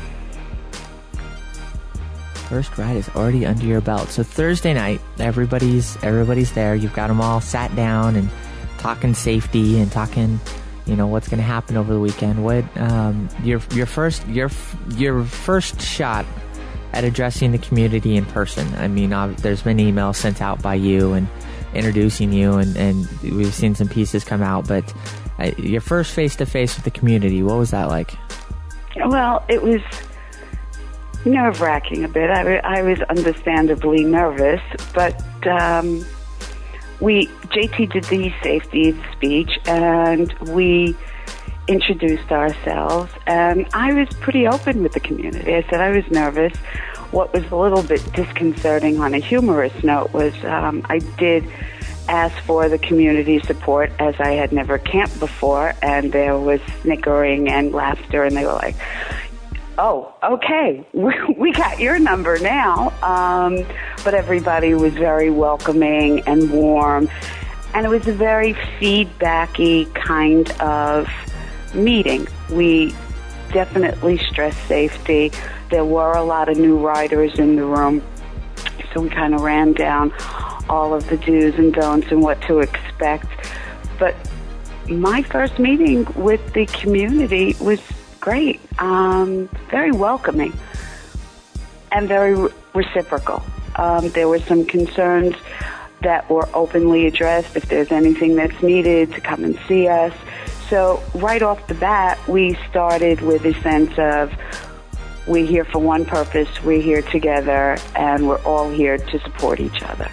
First ride is already under your belt. So Thursday night, everybody's everybody's there. You've got them all sat down and talking safety and talking, you know, what's going to happen over the weekend. What um, your your first your your first shot at addressing the community in person? I mean, uh, there's been emails sent out by you and introducing you, and, and we've seen some pieces come out. But uh, your first face to face with the community, what was that like? Well, it was nerve-wracking a bit. I, I was understandably nervous, but um, we J T did the safety speech, and we introduced ourselves, and I was pretty open with the community. I said I was nervous. What was a little bit disconcerting on a humorous note was um, I did ask for the community support, as I had never camped before, and there was snickering and laughter, and they were like, oh, okay, we got your number now. Um, but everybody was very welcoming and warm, and it was a very feedbacky kind of meeting. We definitely stressed safety. There were a lot of new riders in the room, so we kind of ran down all of the do's and don'ts and what to expect. But my first meeting with the community was great, um, very welcoming, and very re- reciprocal. Um, there were some concerns that were openly addressed. If there's anything that's needed, to come and see us. So right off the bat, we started with a sense of we're here for one purpose, we're here together, and we're all here to support each other.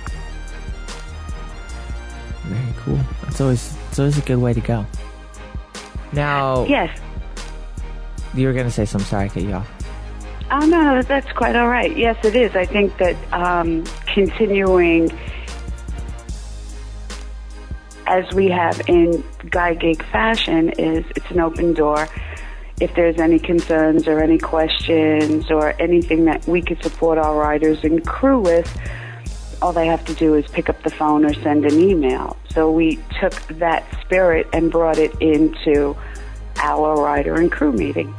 Very cool. It's always it's always a good way to go. Now, yes, you were going to say something. Sorry, I cut you off. Oh no, that's quite all right. Yes, it is. I think that um, continuing as we have in Guy Gig fashion is it's an open door. If there's any concerns or any questions or anything that we could support our riders and crew with, all they have to do is pick up the phone or send an email. So we took that spirit and brought it into our rider and crew meeting.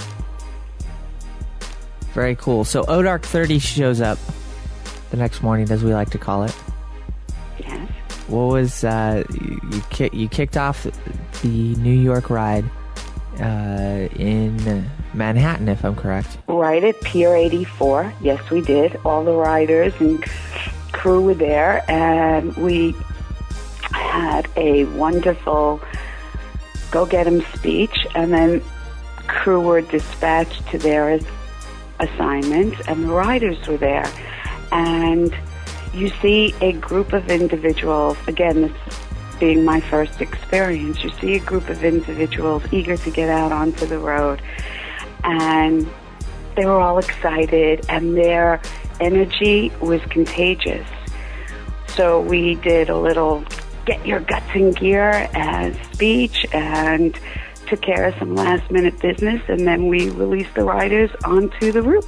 Very cool. So O Dark thirty shows up the next morning, as we like to call it. Yes. What was uh, you? You, ki- you kicked off the New York ride uh, in Manhattan, if I'm correct. Right at Pier eighty-four. Yes, we did. All the riders and crew were there, and we had a wonderful go get 'em speech, and then crew were dispatched to their assignments, and the riders were there. And you see a group of individuals, again, this being my first experience, you see a group of individuals eager to get out onto the road, and they were all excited, and their energy was contagious. So we did a little get your guts in gear as speech and took care of some last minute business, and then we released the riders onto the route.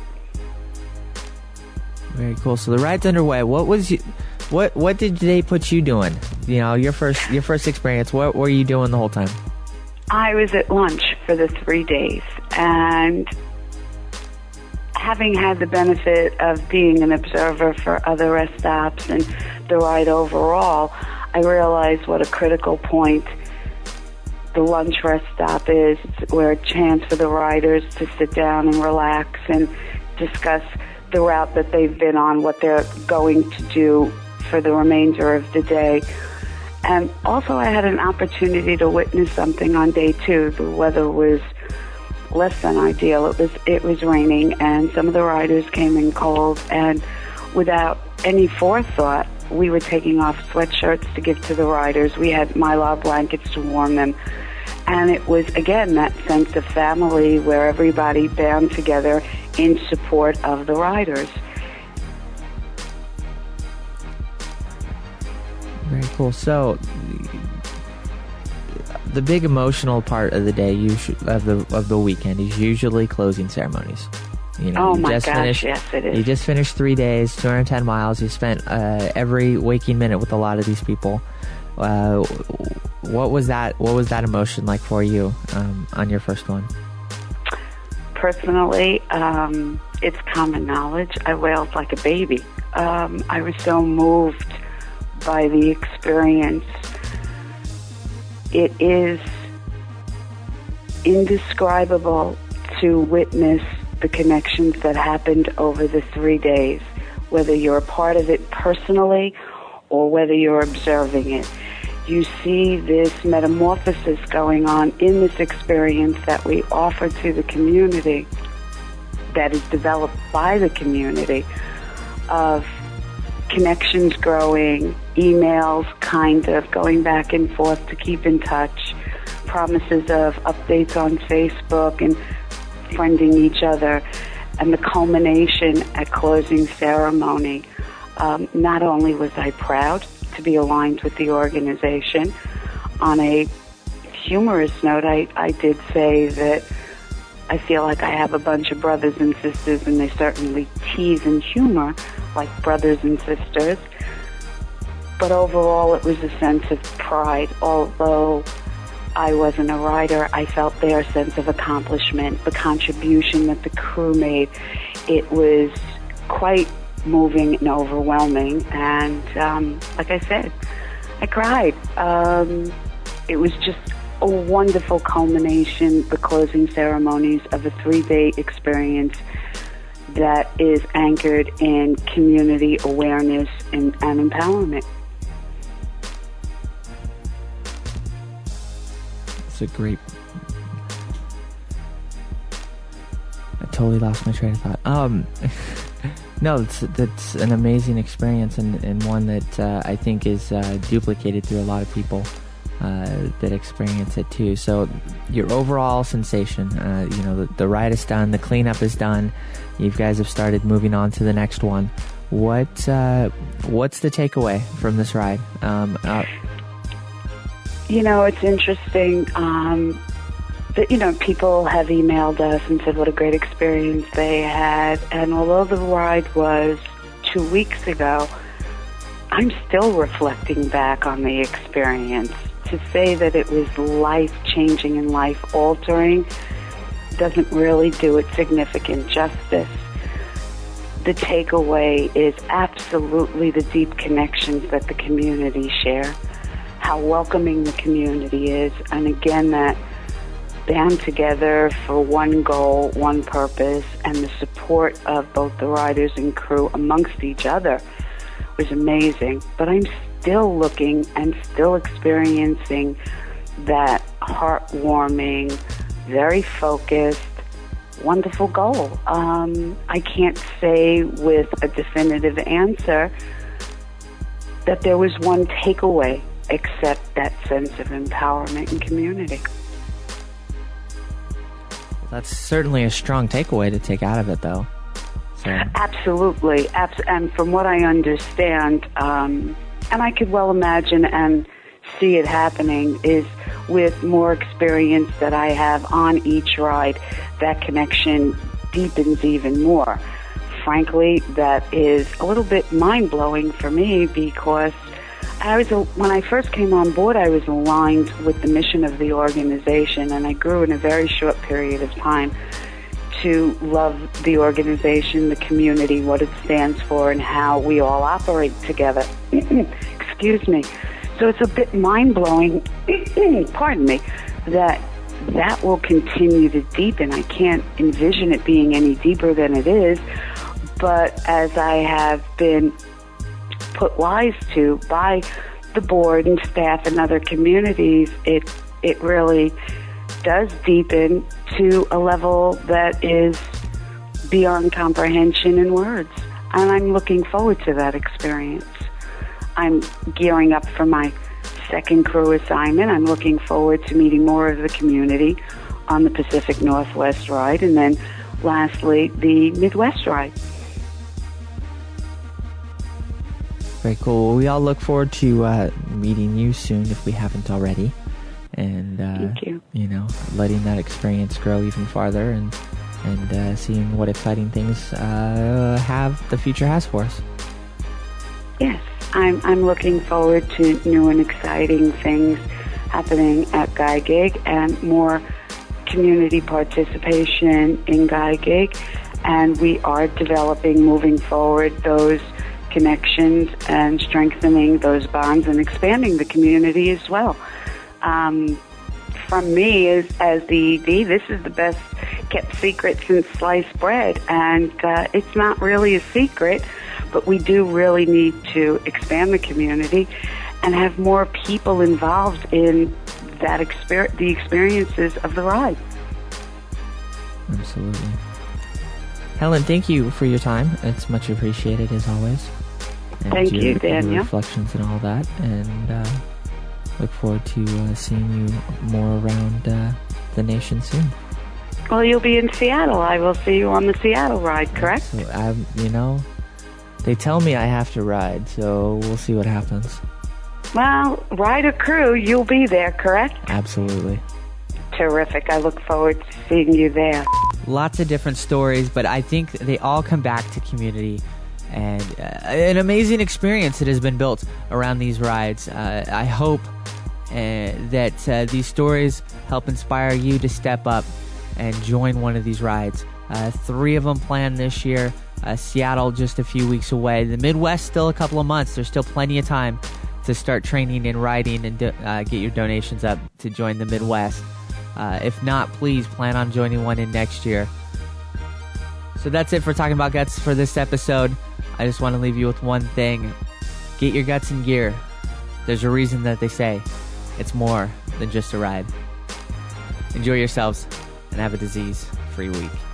Very cool. So the ride's underway. What was you, what what did they put you doing? You know, your first your first experience. What were you doing the whole time? I was at lunch for the three days, and having had the benefit of being an observer for other rest stops and the ride overall, I realized what a critical point the lunch rest stop is. It's where a chance for the riders to sit down and relax and discuss the route that they've been on, what they're going to do for the remainder of the day. And also I had an opportunity to witness something on day two. The weather was less than ideal. It was it was raining, and some of the riders came in cold, and without any forethought, we were taking off sweatshirts to give to the riders. We had Mylar blankets to warm them. And it was, again, that sense of family where everybody band together in support of the riders. Very cool. So, the big emotional part of the day, usually, of the of the weekend, is usually closing ceremonies. You know, oh you my just gosh, finished, yes, it is. You just finished three days, two hundred ten miles. You spent uh, every waking minute with a lot of these people. Uh, what was that? What was that emotion like for you um, on your first one? Personally, um, it's common knowledge. I wailed like a baby. Um, I was so moved by the experience. It is indescribable to witness the connections that happened over the three days, whether you're a part of it personally or whether you're observing it. You see this metamorphosis going on in this experience that we offer to the community, that is developed by the community, of connections growing, emails kind of going back and forth to keep in touch, promises of updates on Facebook and friending each other, and the culmination at closing ceremony. Um, not only was I proud to be aligned with the organization, on a humorous note, I, I did say that I feel like I have a bunch of brothers and sisters, and they certainly tease and humor like brothers and sisters. But overall, it was a sense of pride. Although I wasn't a rider, I felt their sense of accomplishment, the contribution that the crew made. It was quite moving and overwhelming. And um, like I said, I cried. Um, it was just a wonderful culmination, the closing ceremonies of a three-day experience that is anchored in community awareness and, and empowerment. It's a great... I totally lost my train of thought. Um, no, it's, that's an amazing experience, and, and one that uh, I think is uh, duplicated through a lot of people uh, that experience it too. So your overall sensation, uh, you know, the, the ride is done, the cleanup is done, you guys have started moving on to the next one. What uh, what's the takeaway from this ride? Um, uh, you know, it's interesting um, that, you know, people have emailed us and said what a great experience they had. And although the ride was two weeks ago, I'm still reflecting back on the experience. To say that it was life-changing and life-altering doesn't really do it significant justice. The takeaway is absolutely the deep connections that the community share, how welcoming the community is, and again, that band together for one goal, one purpose, and the support of both the riders and crew amongst each other was amazing. But I'm still looking and still experiencing that heartwarming, very focused, wonderful goal. Um, I can't say with a definitive answer that there was one takeaway except that sense of empowerment and community. That's certainly a strong takeaway to take out of it, though. So. Absolutely. Abs- and from what I understand, um, and I could well imagine and see it happening, is with more experience that I have on each ride, that connection deepens even more. Frankly, that is a little bit mind-blowing for me, because I was, when I first came on board, I was aligned with the mission of the organization, and I grew in a very short period of time to love the organization, the community, what it stands for, and how we all operate together. Excuse me. So it's a bit mind-blowing, pardon me, that that will continue to deepen. I can't envision it being any deeper than it is, but as I have been put wise to by the board and staff and other communities, it it really does deepen to a level that is beyond comprehension in words. And I'm looking forward to that experience. I'm gearing up for my second crew assignment. I'm looking forward to meeting more of the community on the Pacific Northwest ride, and then lastly, the Midwest ride. Very cool. Well, we all look forward to uh, meeting you soon if we haven't already. And, uh, Thank you. you know, letting that experience grow even farther and and uh, seeing what exciting things uh, have the future has for us. Yes, I'm I'm looking forward to new and exciting things happening at Guy Gig and more community participation in Guy Gig. And we are developing, moving forward, those connections and strengthening those bonds and expanding the community as well. Um, from me, as, as the E D, this is the best kept secret since sliced bread. And uh, it's not really a secret, but we do really need to expand the community and have more people involved in that exper- the experiences of the ride. Absolutely. Helen, thank you for your time. It's much appreciated, as always. And Thank your, you, Daniel. Your reflections and all that. And uh, look forward to uh, seeing you more around uh, the nation soon. Well, you'll be in Seattle. I will see you on the Seattle ride, correct? So, um, you know, they tell me I have to ride, so we'll see what happens. Well, ride or crew, you'll be there, correct? Absolutely. Terrific. I look forward to seeing you there. Lots of different stories, but I think they all come back to community and uh, an amazing experience that has been built around these rides. Uh, I hope uh, that uh, these stories help inspire you to step up and join one of these rides. Uh, three of them planned this year. Uh, Seattle just a few weeks away. The Midwest still a couple of months. There's still plenty of time to start training and riding and do, uh, get your donations up to join the Midwest. Uh, if not, please plan on joining one in next year. So that's it for Talking About Guts for this episode. I just want to leave you with one thing. Get your guts in gear. There's a reason that they say it's more than just a ride. Enjoy yourselves and have a disease-free week.